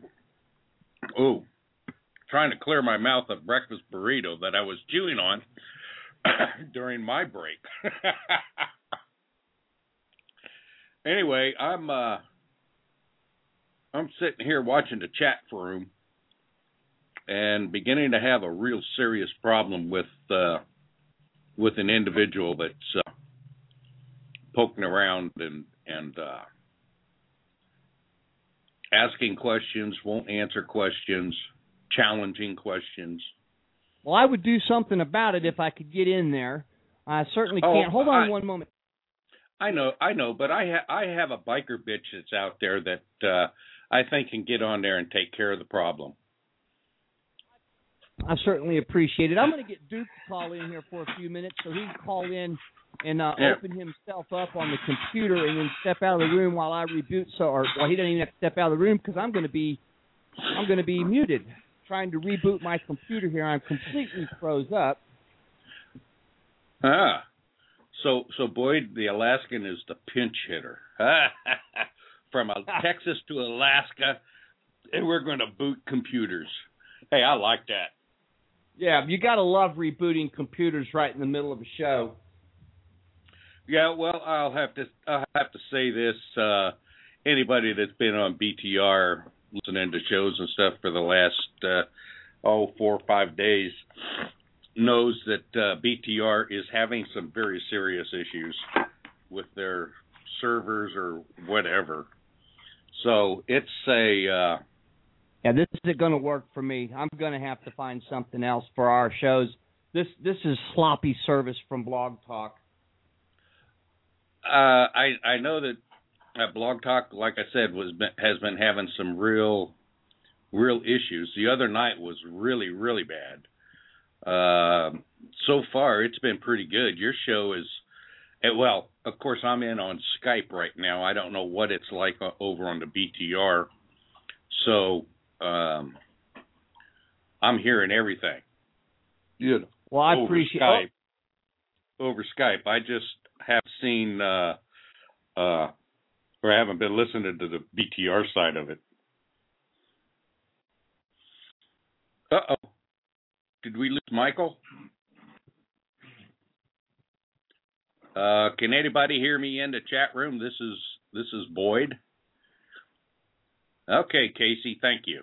trying to clear my mouth of breakfast burrito that I was chewing on during my break. Anyway, I'm sitting here watching the chat room and beginning to have a real serious problem with an individual that's poking around and asking questions, won't answer questions, challenging questions. Well, I would do something about it if I could get in there. I certainly can't. Hold on one moment. I know, but I have a biker bitch that's out there that I think can get on there and take care of the problem. I certainly appreciate it. I'm going to get Duke to call in here for a few minutes so he can call in and open himself up on the computer and then step out of the room while I reboot. He doesn't even have to step out of the room because I'm going to be muted. Trying to reboot my computer here. I'm completely froze up. So Boyd, the Alaskan is the pinch hitter. From Texas to Alaska, and we're going to boot computers. Hey, I like that. Yeah, you got to love rebooting computers right in the middle of a show. Yeah, well, I'll have to say this. Anybody that's been on BTR listening to shows and stuff for the last 4 or 5 days knows that BTR is having some very serious issues with their servers or whatever. So it's a... Yeah, this isn't going to work for me. I'm going to have to find something else for our shows. This is sloppy service from Blog Talk. I know that Blog Talk, like I said, has been having some real issues. The other night was really, really bad. So far, it's been pretty good. Your show is, well, of course, I'm in on Skype right now. I don't know what it's like over on the BTR. So I'm hearing everything. Well, I over appreciate Skype. Over Skype. I just have seen, or I haven't been listening to the BTR side of it. Uh-oh. Did we lose Michael? Can anybody hear me in the chat room? This is Boyd. Okay, Casey, thank you.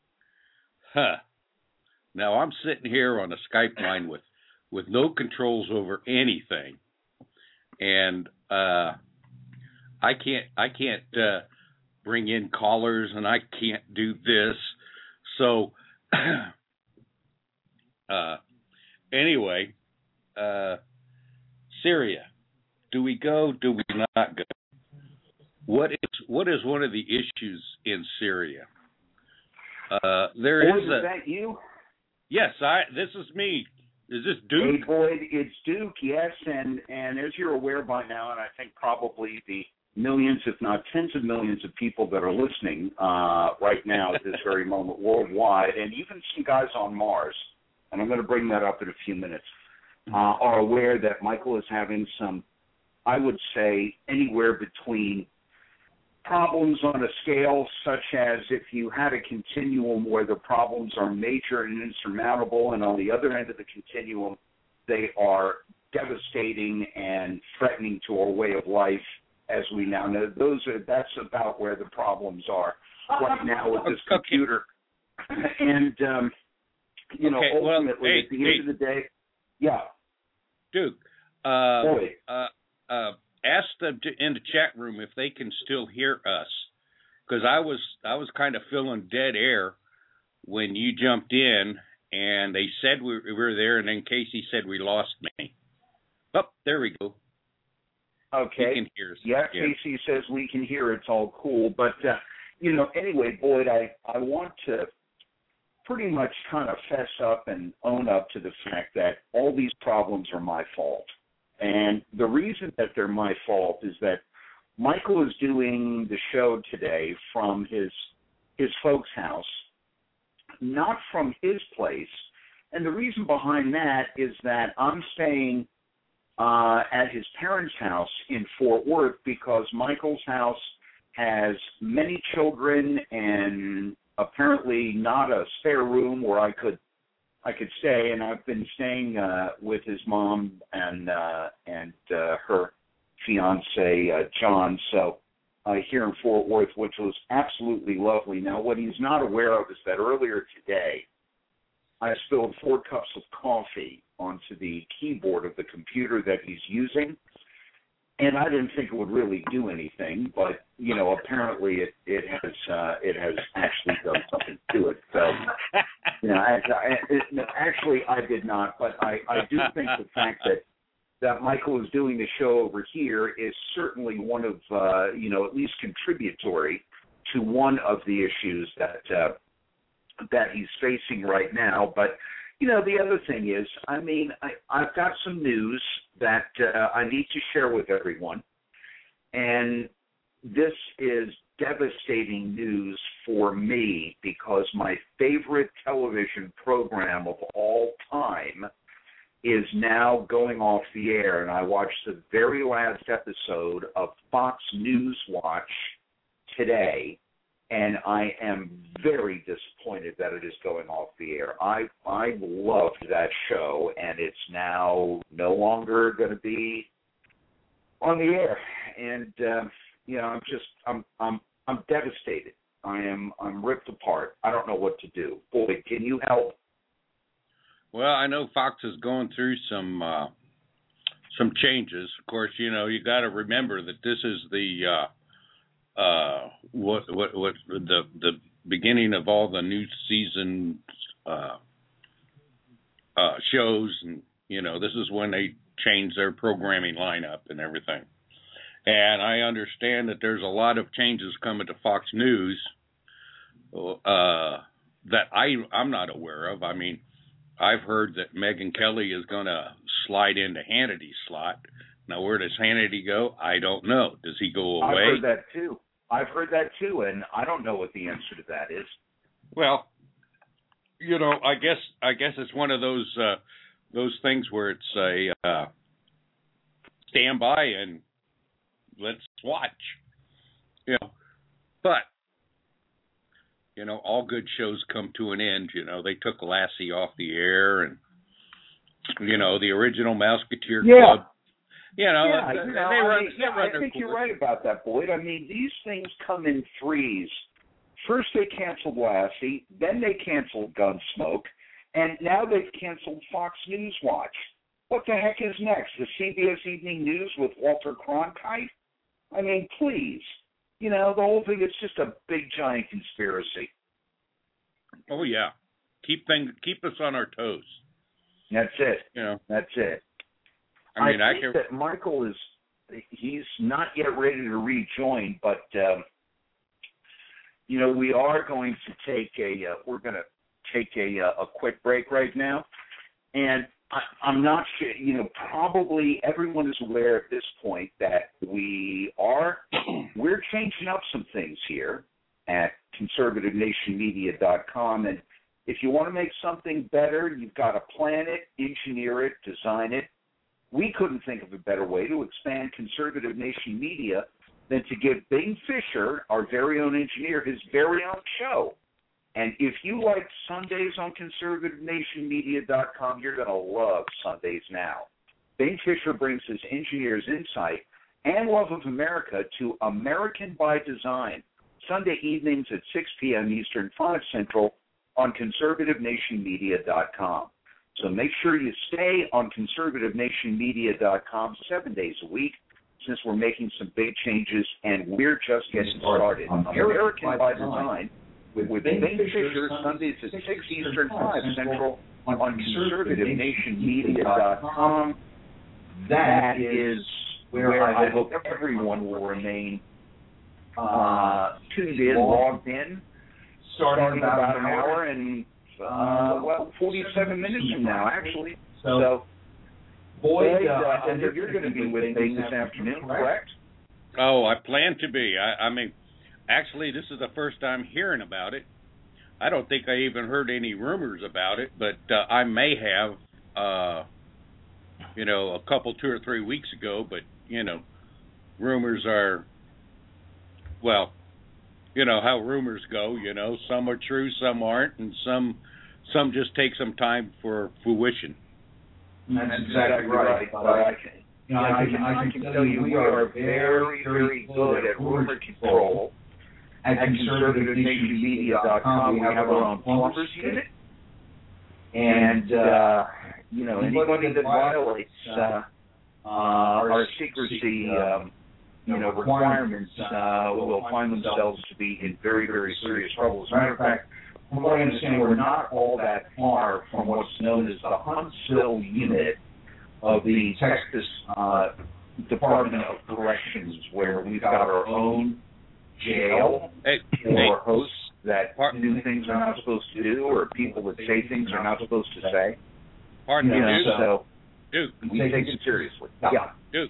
Now I'm sitting here on a Skype line with no controls over anything, and I can't bring in callers, and I can't do this. So anyway, Syria. Do we go? Do we not go? What is one of the issues in Syria? There is Is that you? Yes, this is me. Is this Duke? Hey, Boyd, it's Duke, yes, and as you're aware by now, and I think probably the millions, if not tens of millions of people that are listening right now at this very moment worldwide, and even some guys on Mars, and I'm going to bring that up in a few minutes, are aware that Michael is having some, I would say, anywhere between problems on a scale such as if you had a continuum where the problems are major and insurmountable, and on the other end of the continuum, they are devastating and threatening to our way of life, as we now know. That's about where the problems are right now with this computer. And, ultimately, at the end of the day, yeah. Duke, ask them in the chat room if they can still hear us, because I was kind of feeling dead air when you jumped in, and they said we were there, and then Casey said we lost me. Oh, there we go. Okay. You can hear us. Yeah, Casey says we can hear. It's all cool, but anyway, Boyd, I want to pretty much kind of fess up and own up to the fact that all these problems are my fault. And the reason that they're my fault is that Michael is doing the show today from his folks' house, not from his place. And the reason behind that is that I'm staying at his parents' house in Fort Worth because Michael's house has many children and apparently not a spare room where I could stay, and I've been staying with his mom and her fiance John. So here in Fort Worth, which was absolutely lovely. Now, what he's not aware of is that earlier today, I spilled 4 cups of coffee onto the keyboard of the computer that he's using, and I didn't think it would really do anything, but apparently it has actually done something to it. So actually I did not, but I do think the fact that Michael is doing the show over here is certainly one of at least contributory to one of the issues that he's facing right now. But the other thing is, I've got some news that I need to share with everyone, and this is devastating news for me because my favorite television program of all time is now going off the air, and I watched the very last episode of Fox News Watch today, and I am very disappointed that it is going off the air. I loved that show, and it's now no longer going to be on the air. And I'm devastated. I'm ripped apart. I don't know what to do. Boy, can you help? Well, I know Fox is going through some changes. Of course, you got to remember that this is the the beginning of all the new season shows, and this is when they change their programming lineup and everything. And I understand that there's a lot of changes coming to Fox News that I'm not aware of. I've heard that Megyn Kelly is going to slide into Hannity's slot. Now, where does Hannity go? I don't know. Does he go away? I've heard that too, and I don't know what the answer to that is. Well, you know, I guess it's one of those things where it's a stand by and let's watch. You know, but you know, all good shows come to an end. You know, they took Lassie off the air, and you know, the original Mouseketeer Club. You know, I think you're right about that, Boyd. I mean, these things come in threes. First they canceled Lassie, then they canceled Gunsmoke, and now they've canceled Fox News Watch. What the heck is next? The CBS Evening News with Walter Cronkite? I mean, please. You know, the whole thing is just a big, giant conspiracy. Oh, yeah. Keep us on our toes. That's it. You know. That's it. I mean, think that Michael he's not yet ready to rejoin, but, you know, we are going to take we're going to take a quick break right now. And I'm not sure, you know, probably everyone is aware at this point that we're changing up some things here at conservativenationmedia.com. And if you want to make something better, you've got to plan it, engineer it, design it. We couldn't think of a better way to expand Conservative Nation Media than to give Bing Fisher, our very own engineer, his very own show. And if you like Sundays on conservativenationmedia.com, you're going to love Sundays Now. Bing Fisher brings his engineer's insight and love of America to American by Design, Sunday evenings at 6 p.m. Eastern, 5 Central on conservativenationmedia.com. So make sure you stay on conservativenationmedia.com 7 days a week, since we're making some big changes and we're just getting started. American by Design with Bing Fisher, Sundays at 6 Eastern, 5 Central on conservativenationmedia.com. That is where I hope everyone will remain tuned in, logged in, starting about an hour and 47 minutes from now, actually. So, Boyd, you're going to be with Bing this afternoon, correct? Oh, I plan to be. I mean, actually, this is the first time hearing about it. I don't think I even heard any rumors about it, but I may have, you know, a couple, 2 or 3 weeks ago. But, you know, rumors are, well, you know how rumors go, you know. Some are true, some aren't, and some just take some time for fruition. That's exactly right. But I can tell you we are very, very good at rumor control. At conservativenationmedia.com, we have our own plumbers unit. And, you know, anybody that violates our secrecy, you know, requirements will find themselves to be in very, very serious trouble. As a matter of fact, from what I understand, we're not all that far from what's known as the Huntsville unit of the Texas Department of Corrections, where we've got our own jail for hosts that do things they're not supposed to do, or people that say things they're not supposed to say. Pardon me, Duke. We take it seriously. Yeah. Duke.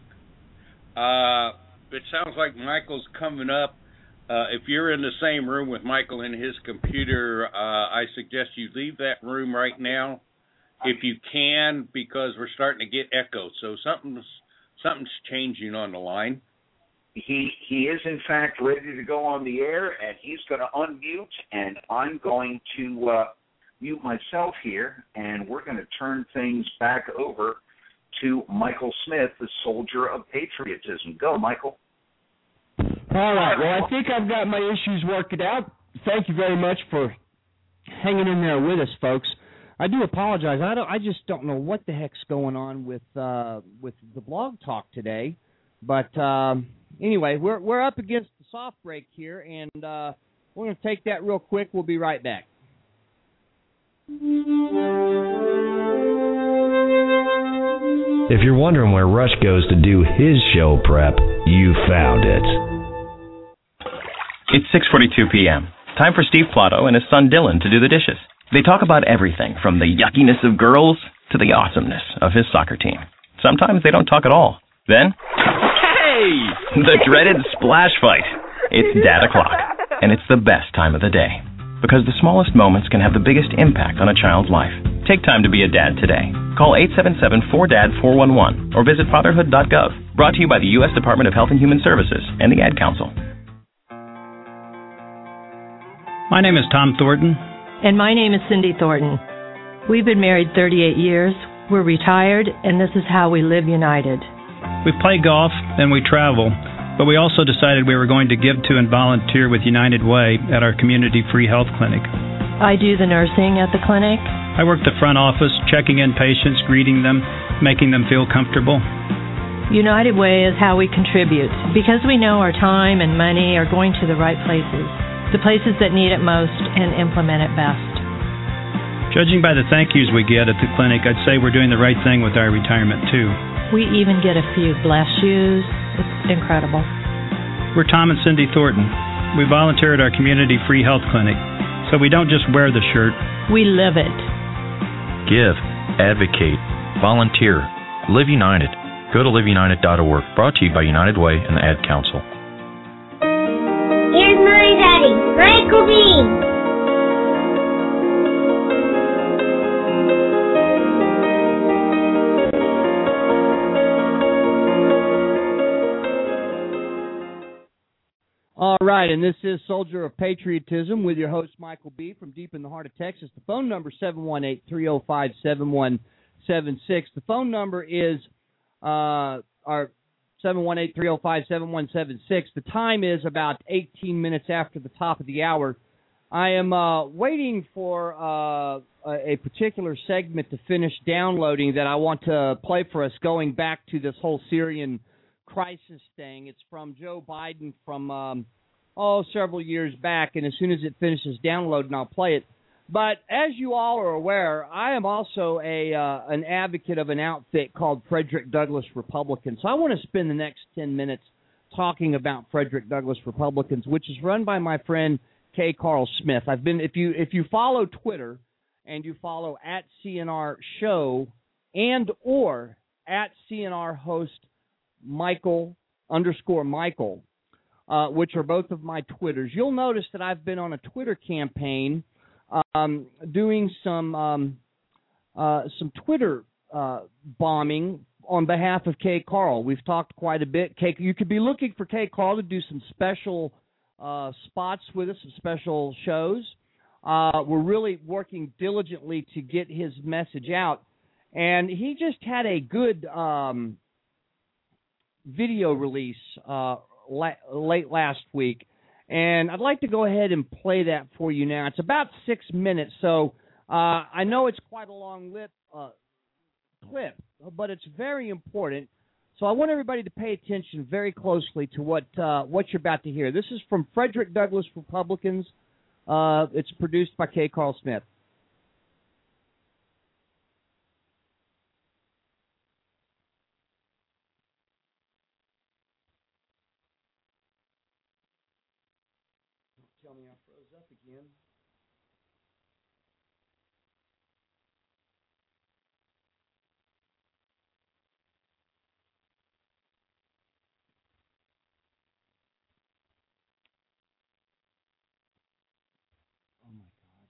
It sounds like Michael's coming up. If you're in the same room with Michael and his computer, I suggest you leave that room right now, if you can, because we're starting to get echo. So something's changing on the line. He is, in fact, ready to go on the air, and he's going to unmute, and I'm going to mute myself here, and we're going to turn things back over to Michael Smith, the soldier of patriotism. Go, Michael. All right. Well, I think I've got my issues worked out. Thank you very much for hanging in there with us, folks. I do apologize. I just don't know what the heck's going on with the blog talk today. But anyway, we're up against the soft break here, and we're going to take that real quick. We'll be right back. If you're wondering where Rush goes to do his show prep, you found it. It's 6:42 p.m. Time for Steve Plato and his son Dylan to do the dishes. They talk about everything from the yuckiness of girls to the awesomeness of his soccer team. Sometimes they don't talk at all. Then, hey! The dreaded splash fight. It's Dad o'clock, and it's the best time of the day. because the smallest moments can have the biggest impact on a child's life. Take time to be a dad today. Call 877-4DAD-411 or visit fatherhood.gov. Brought to you by the U.S. Department of Health and Human Services and the Ad Council. My name is Tom Thornton. And my name is Cindy Thornton. We've been married 38 years. We're retired, and this is how we live united. We play golf and we travel, but we also decided we were going to give to and volunteer with United Way at our community free health clinic. I do the nursing at the clinic. I work the front office, checking in patients, greeting them, making them feel comfortable. United Way is how we contribute, because we know our time and money are going to the right places, the places that need it most and implement it best. Judging by the thank yous we get at the clinic, I'd say we're doing the right thing with our retirement, too. We even get a few bless yous. It's incredible. We're Tom and Cindy Thornton. We volunteer at our community free health clinic, so we don't just wear the shirt. We live it. Give, advocate, volunteer, live united. Go to liveunited.org. Brought to you by United Way and the Ad Council. Here's my daddy, Michael Bean. All right, and this is Soldier of Patriotism with your host, Michael B. from deep in the heart of Texas. The phone number is 718-305-7176. The phone number is our 718-305-7176. The time is about 18 minutes after the top of the hour. I am waiting for a particular segment to finish downloading that I want to play for us, going back to this whole Syrian crisis thing. It's from Joe Biden from several years back, and as soon as it finishes downloading, I'll play it. But as you all are aware, I am also an advocate of an outfit called Frederick Douglass Republicans. So I want to spend the next 10 minutes talking about Frederick Douglass Republicans, which is run by my friend K. Carl Smith. If you follow Twitter and you follow at CNR Show and or at CNR Host Michael _Michael, which are both of my Twitters, you'll notice that I've been on a Twitter campaign doing some Twitter bombing on behalf of K. Carl. We've talked quite a bit. You could be looking for K. Carl to do some special spots with us, some special shows. We're really working diligently to get his message out. And he just had a good video release late last week. And I'd like to go ahead and play that for you now. It's about 6 minutes, so I know it's quite a long clip, but it's very important. So I want everybody to pay attention very closely to what you're about to hear. This is from Frederick Douglass Republicans. It's produced by K. Carl Smith. Tell me I froze up again. Oh my God.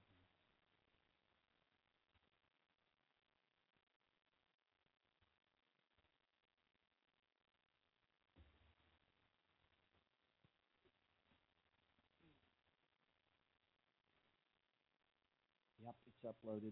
Yep, it's uploaded.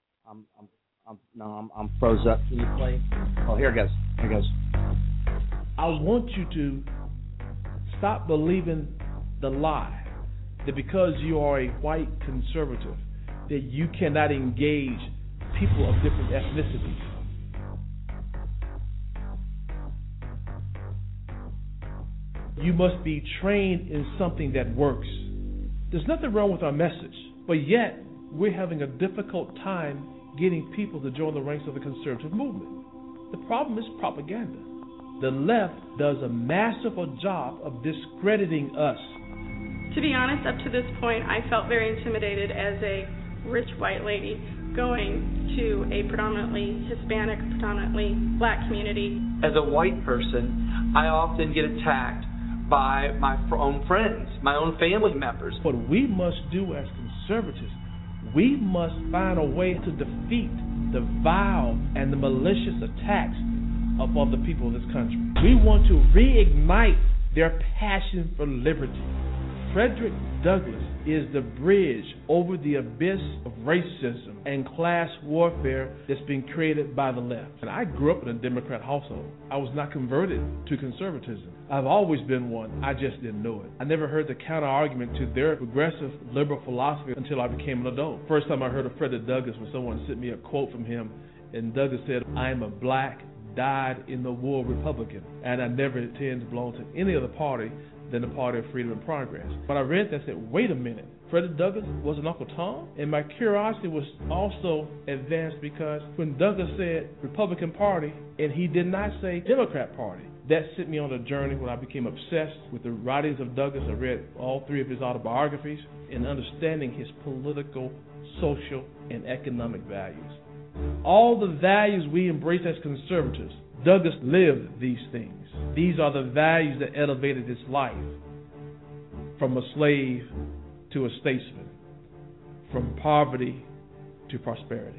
I'm froze up. Can you play? Oh, here it goes. Here it goes. I want you to stop believing the lie that because you are a white conservative that you cannot engage people of different ethnicities. You must be trained in something that works. There's nothing wrong with our message, but yet we're having a difficult time getting people to join the ranks of the conservative movement. The problem is propaganda. The left does a massive job of discrediting us. To be honest, up to this point, I felt very intimidated as a rich white lady going to a predominantly Hispanic, predominantly black community. As a white person, I often get attacked by my own friends, my own family members. What we must do as conservatives, we must find a way to defeat the vile and the malicious attacks of other people in this country. We want to reignite their passion for liberty. Frederick Douglass is the bridge over the abyss of racism and class warfare that's been created by the left. And I grew up in a Democrat household. I was not converted to conservatism. I've always been one. I just didn't know it. I never heard the counter argument to their progressive liberal philosophy until I became an adult. First time I heard of Frederick Douglass was someone sent me a quote from him, and Douglass said, "I am a black, dyed-in-the-wool Republican, and I never intend to belong to any other party than the Party of Freedom and Progress." When I read that, I said, wait a minute, Frederick Douglass was an Uncle Tom? And my curiosity was also advanced because when Douglass said Republican Party, and he did not say Democrat Party, that sent me on a journey where I became obsessed with the writings of Douglass. I read all 3 of his autobiographies and understanding his political, social, and economic values. All the values we embrace as conservatives, Douglass lived these things. These are the values that elevated his life from a slave to a statesman, from poverty to prosperity.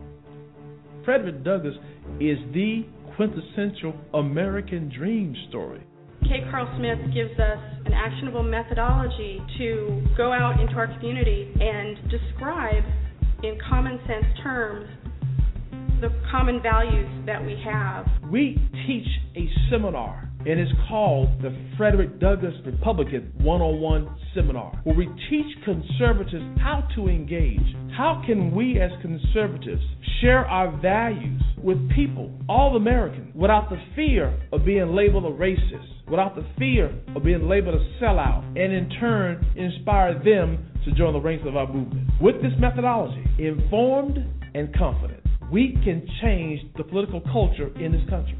Frederick Douglass is the quintessential American dream story. K. Carl Smith gives us an actionable methodology to go out into our community and describe in common sense terms the common values that we have. We teach a seminar, and it's called the Frederick Douglass Republican 101 Seminar, where we teach conservatives how to engage. How can we as conservatives share our values with people, all Americans, without the fear of being labeled a racist, without the fear of being labeled a sellout, and in turn inspire them to join the ranks of our movement. With this methodology, informed and confident, we can change the political culture in this country.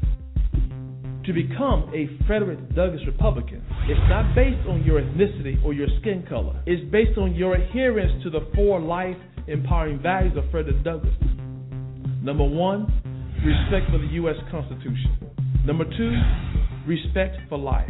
To become a Frederick Douglass Republican, it's not based on your ethnicity or your skin color. It's based on your adherence to the 4 life-empowering values of Frederick Douglass. Number 1, respect for the U.S. Constitution. Number 2, respect for life.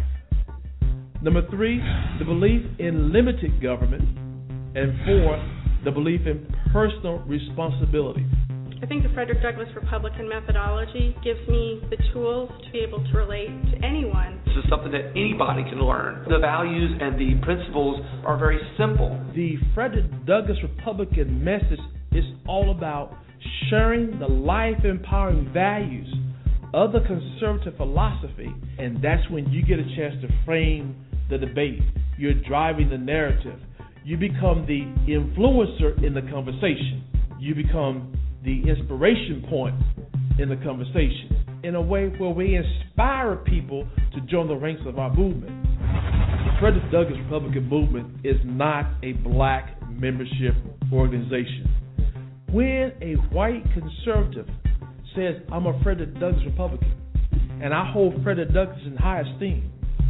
Number 3, the belief in limited government. And 4, the belief in personal responsibility. I think the Frederick Douglass Republican methodology gives me the tools to be able to relate to anyone. This is something that anybody can learn. The values and the principles are very simple. The Frederick Douglass Republican message is all about sharing the life-empowering values of the conservative philosophy, and that's when you get a chance to frame the debate. You're driving the narrative. You become the influencer in the conversation. You become the inspiration point in the conversation in a way where we inspire people to join the ranks of our movement. The Frederick Douglass Republican movement is not a black membership organization. When a white conservative says, I'm a Frederick Douglass Republican, and I hold Frederick Douglass in high esteem,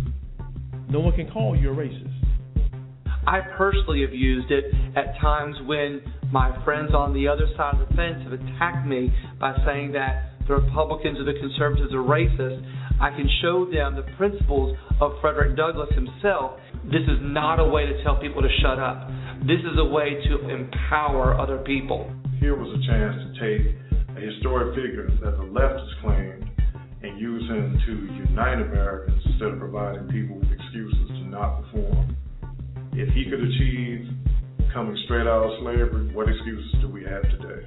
no one can call you a racist. I personally have used it at times when my friends on the other side of the fence have attacked me by saying that the Republicans or the conservatives are racist. I can show them the principles of Frederick Douglass himself. This is not a way to tell people to shut up. This is a way to empower other people. Here was a chance to take a historic figure that the left has claimed and use him to unite Americans instead of providing people with excuses to not perform. If he could achieve coming straight out of slavery, what excuses do we have today?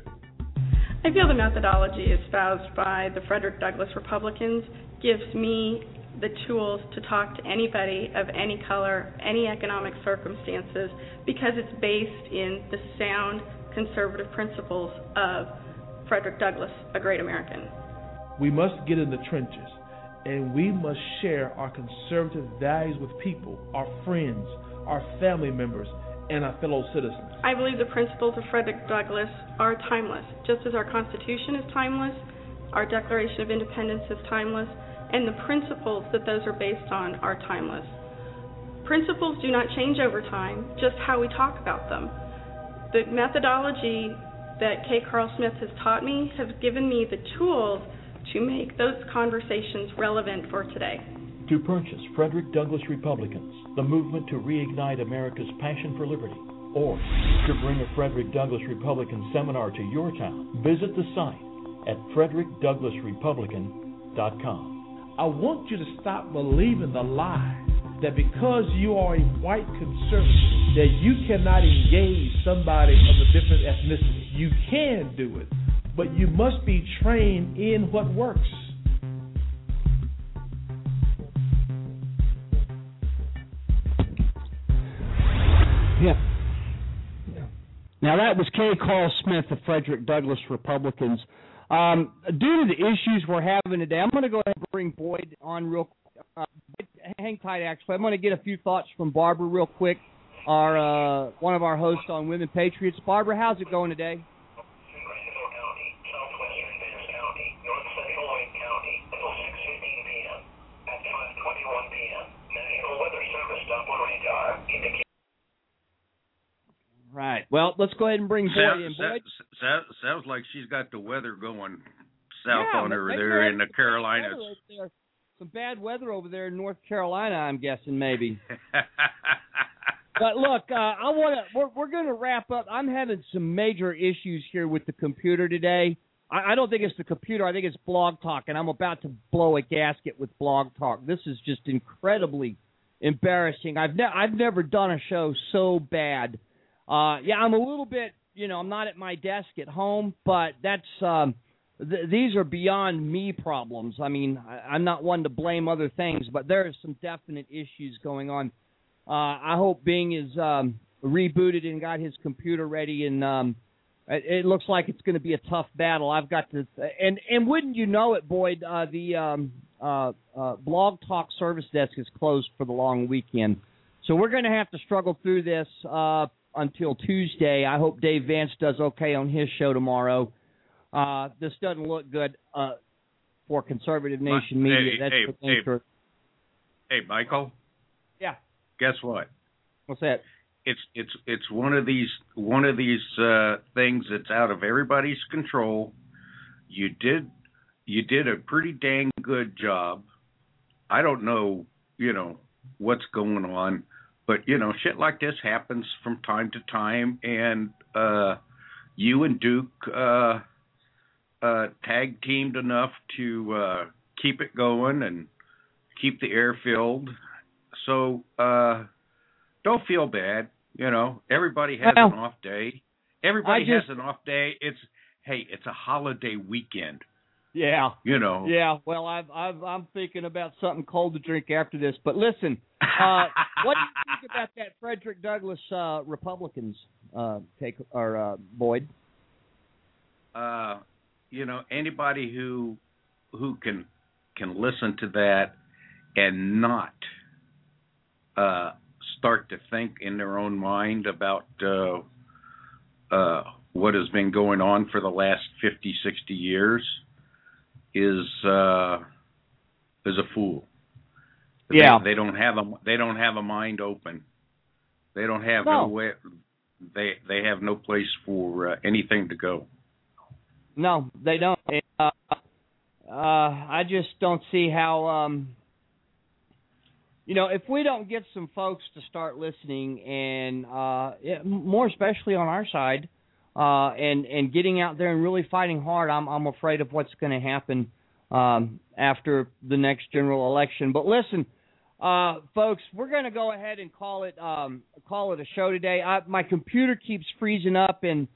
I feel the methodology espoused by the Frederick Douglass Republicans gives me the tools to talk to anybody of any color, any economic circumstances, because it's based in the sound conservative principles of Frederick Douglass, a great American. We must get in the trenches, and we must share our conservative values with people, our friends, our family members, and our fellow citizens. I believe the principles of Frederick Douglass are timeless. Just as our Constitution is timeless, our Declaration of Independence is timeless, and the principles that those are based on are timeless. Principles do not change over time, just how we talk about them. The methodology that K. Carl Smith has taught me has given me the tools to make those conversations relevant for today. To purchase Frederick Douglass Republicans, the movement to reignite America's passion for liberty, or to bring a Frederick Douglass Republican seminar to your town, visit the site at frederickdouglassrepublican.com. I want you to stop believing the lie that because you are a white conservative that you cannot engage somebody of a different ethnicity. You can do it, but you must be trained in what works. Yeah. Now that was K. Carl Smith of Frederick Douglass Republicans. Due to the issues we're having today, I'm going to go ahead and bring Boyd on real quick. Hang tight, actually. I'm going to get a few thoughts from Barbara real quick, our one of our hosts on Women Patriots. Barbara, how's it going today? Right. Well, let's go ahead and bring Boyd in. Boyd? Sounds like she's got the weather going south on her there in the Carolinas. Some bad weather over there in North Carolina, I'm guessing, maybe. But look, we're going to wrap up. I'm having some major issues here with the computer today. I don't think it's the computer. I think it's Blog Talk, and I'm about to blow a gasket with Blog Talk. This is just incredibly embarrassing. I've never done a show so bad. I'm a little bit, I'm not at my desk at home, but that's these are beyond me problems. I mean, I'm not one to blame other things, but there are some definite issues going on. I hope Bing is rebooted and got his computer ready, and it looks like it's going to be a tough battle. I've got to, and wouldn't you know it, Boyd, the Blog Talk service desk is closed for the long weekend. So we're going to have to struggle through this until Tuesday. I hope Dave Vance does okay on his show tomorrow. This doesn't look good for Conservative Nation Media. Hey, Michael. Yeah. Guess what? What's that? It's one of these things that's out of everybody's control. You did a pretty dang good job. I don't know, what's going on. But, shit like this happens from time to time, and you and Duke tag teamed enough to keep it going and keep the air filled. So don't feel bad. Everybody has an off day. Everybody has an off day. It's a holiday weekend. Yeah. Yeah. Well, I'm thinking about something cold to drink after this. But listen, what do you think about that Frederick Douglass Republicans take or Boyd? Anybody who can listen to that and not start to think in their own mind about what has been going on for the last 50, 60 years is a fool. Yeah. They don't have a mind open. They don't have no way. They have no place for anything to go. No, they don't. I just don't see how. If we don't get some folks to start listening, and more especially on our side, and getting out there and really fighting hard, I'm afraid of what's going to happen after the next general election. But listen, folks, we're going to go ahead and call it a show today. My computer keeps freezing up, and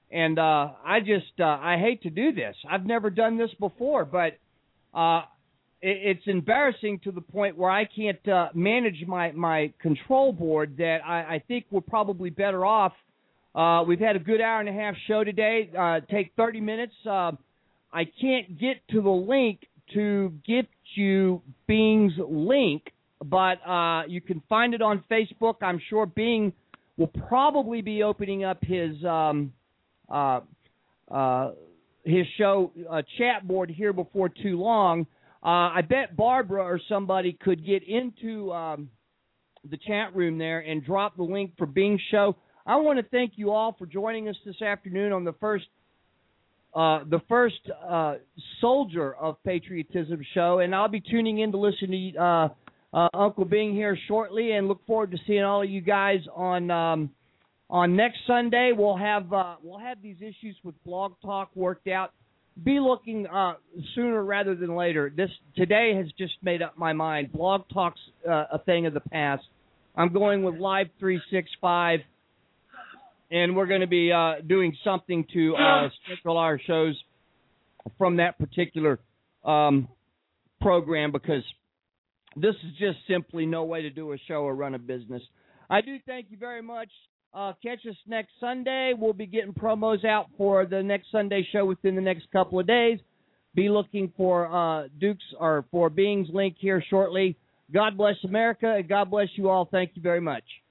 I hate to do this. I've never done this before, but it's embarrassing to the point where I can't manage my control board. That I think we're probably better off. We've had a good hour and a half show today. Take 30 minutes. I can't get to the link to get you Bing's link, but you can find it on Facebook. I'm sure Bing will probably be opening up his show chat board here before too long. I bet Barbara or somebody could get into the chat room there and drop the link for Bing's show. I want to thank you all for joining us this afternoon on the first Soldier of Patriotism show, and I'll be tuning in to listen to Uncle Bing here shortly, and look forward to seeing all of you guys on On next Sunday, we'll have these issues with Blog Talk worked out. Be looking sooner rather than later. Today has just made up my mind. Blog Talk's a thing of the past. I'm going with Live 365, and we're going to be doing something to schedule our shows from that particular program, because this is just simply no way to do a show or run a business. I do thank you very much. Catch us next Sunday. We'll be getting promos out for the next Sunday show within the next couple of days. Be looking for Duke's or for Being's link here shortly. God bless America, and God bless you all. Thank you very much.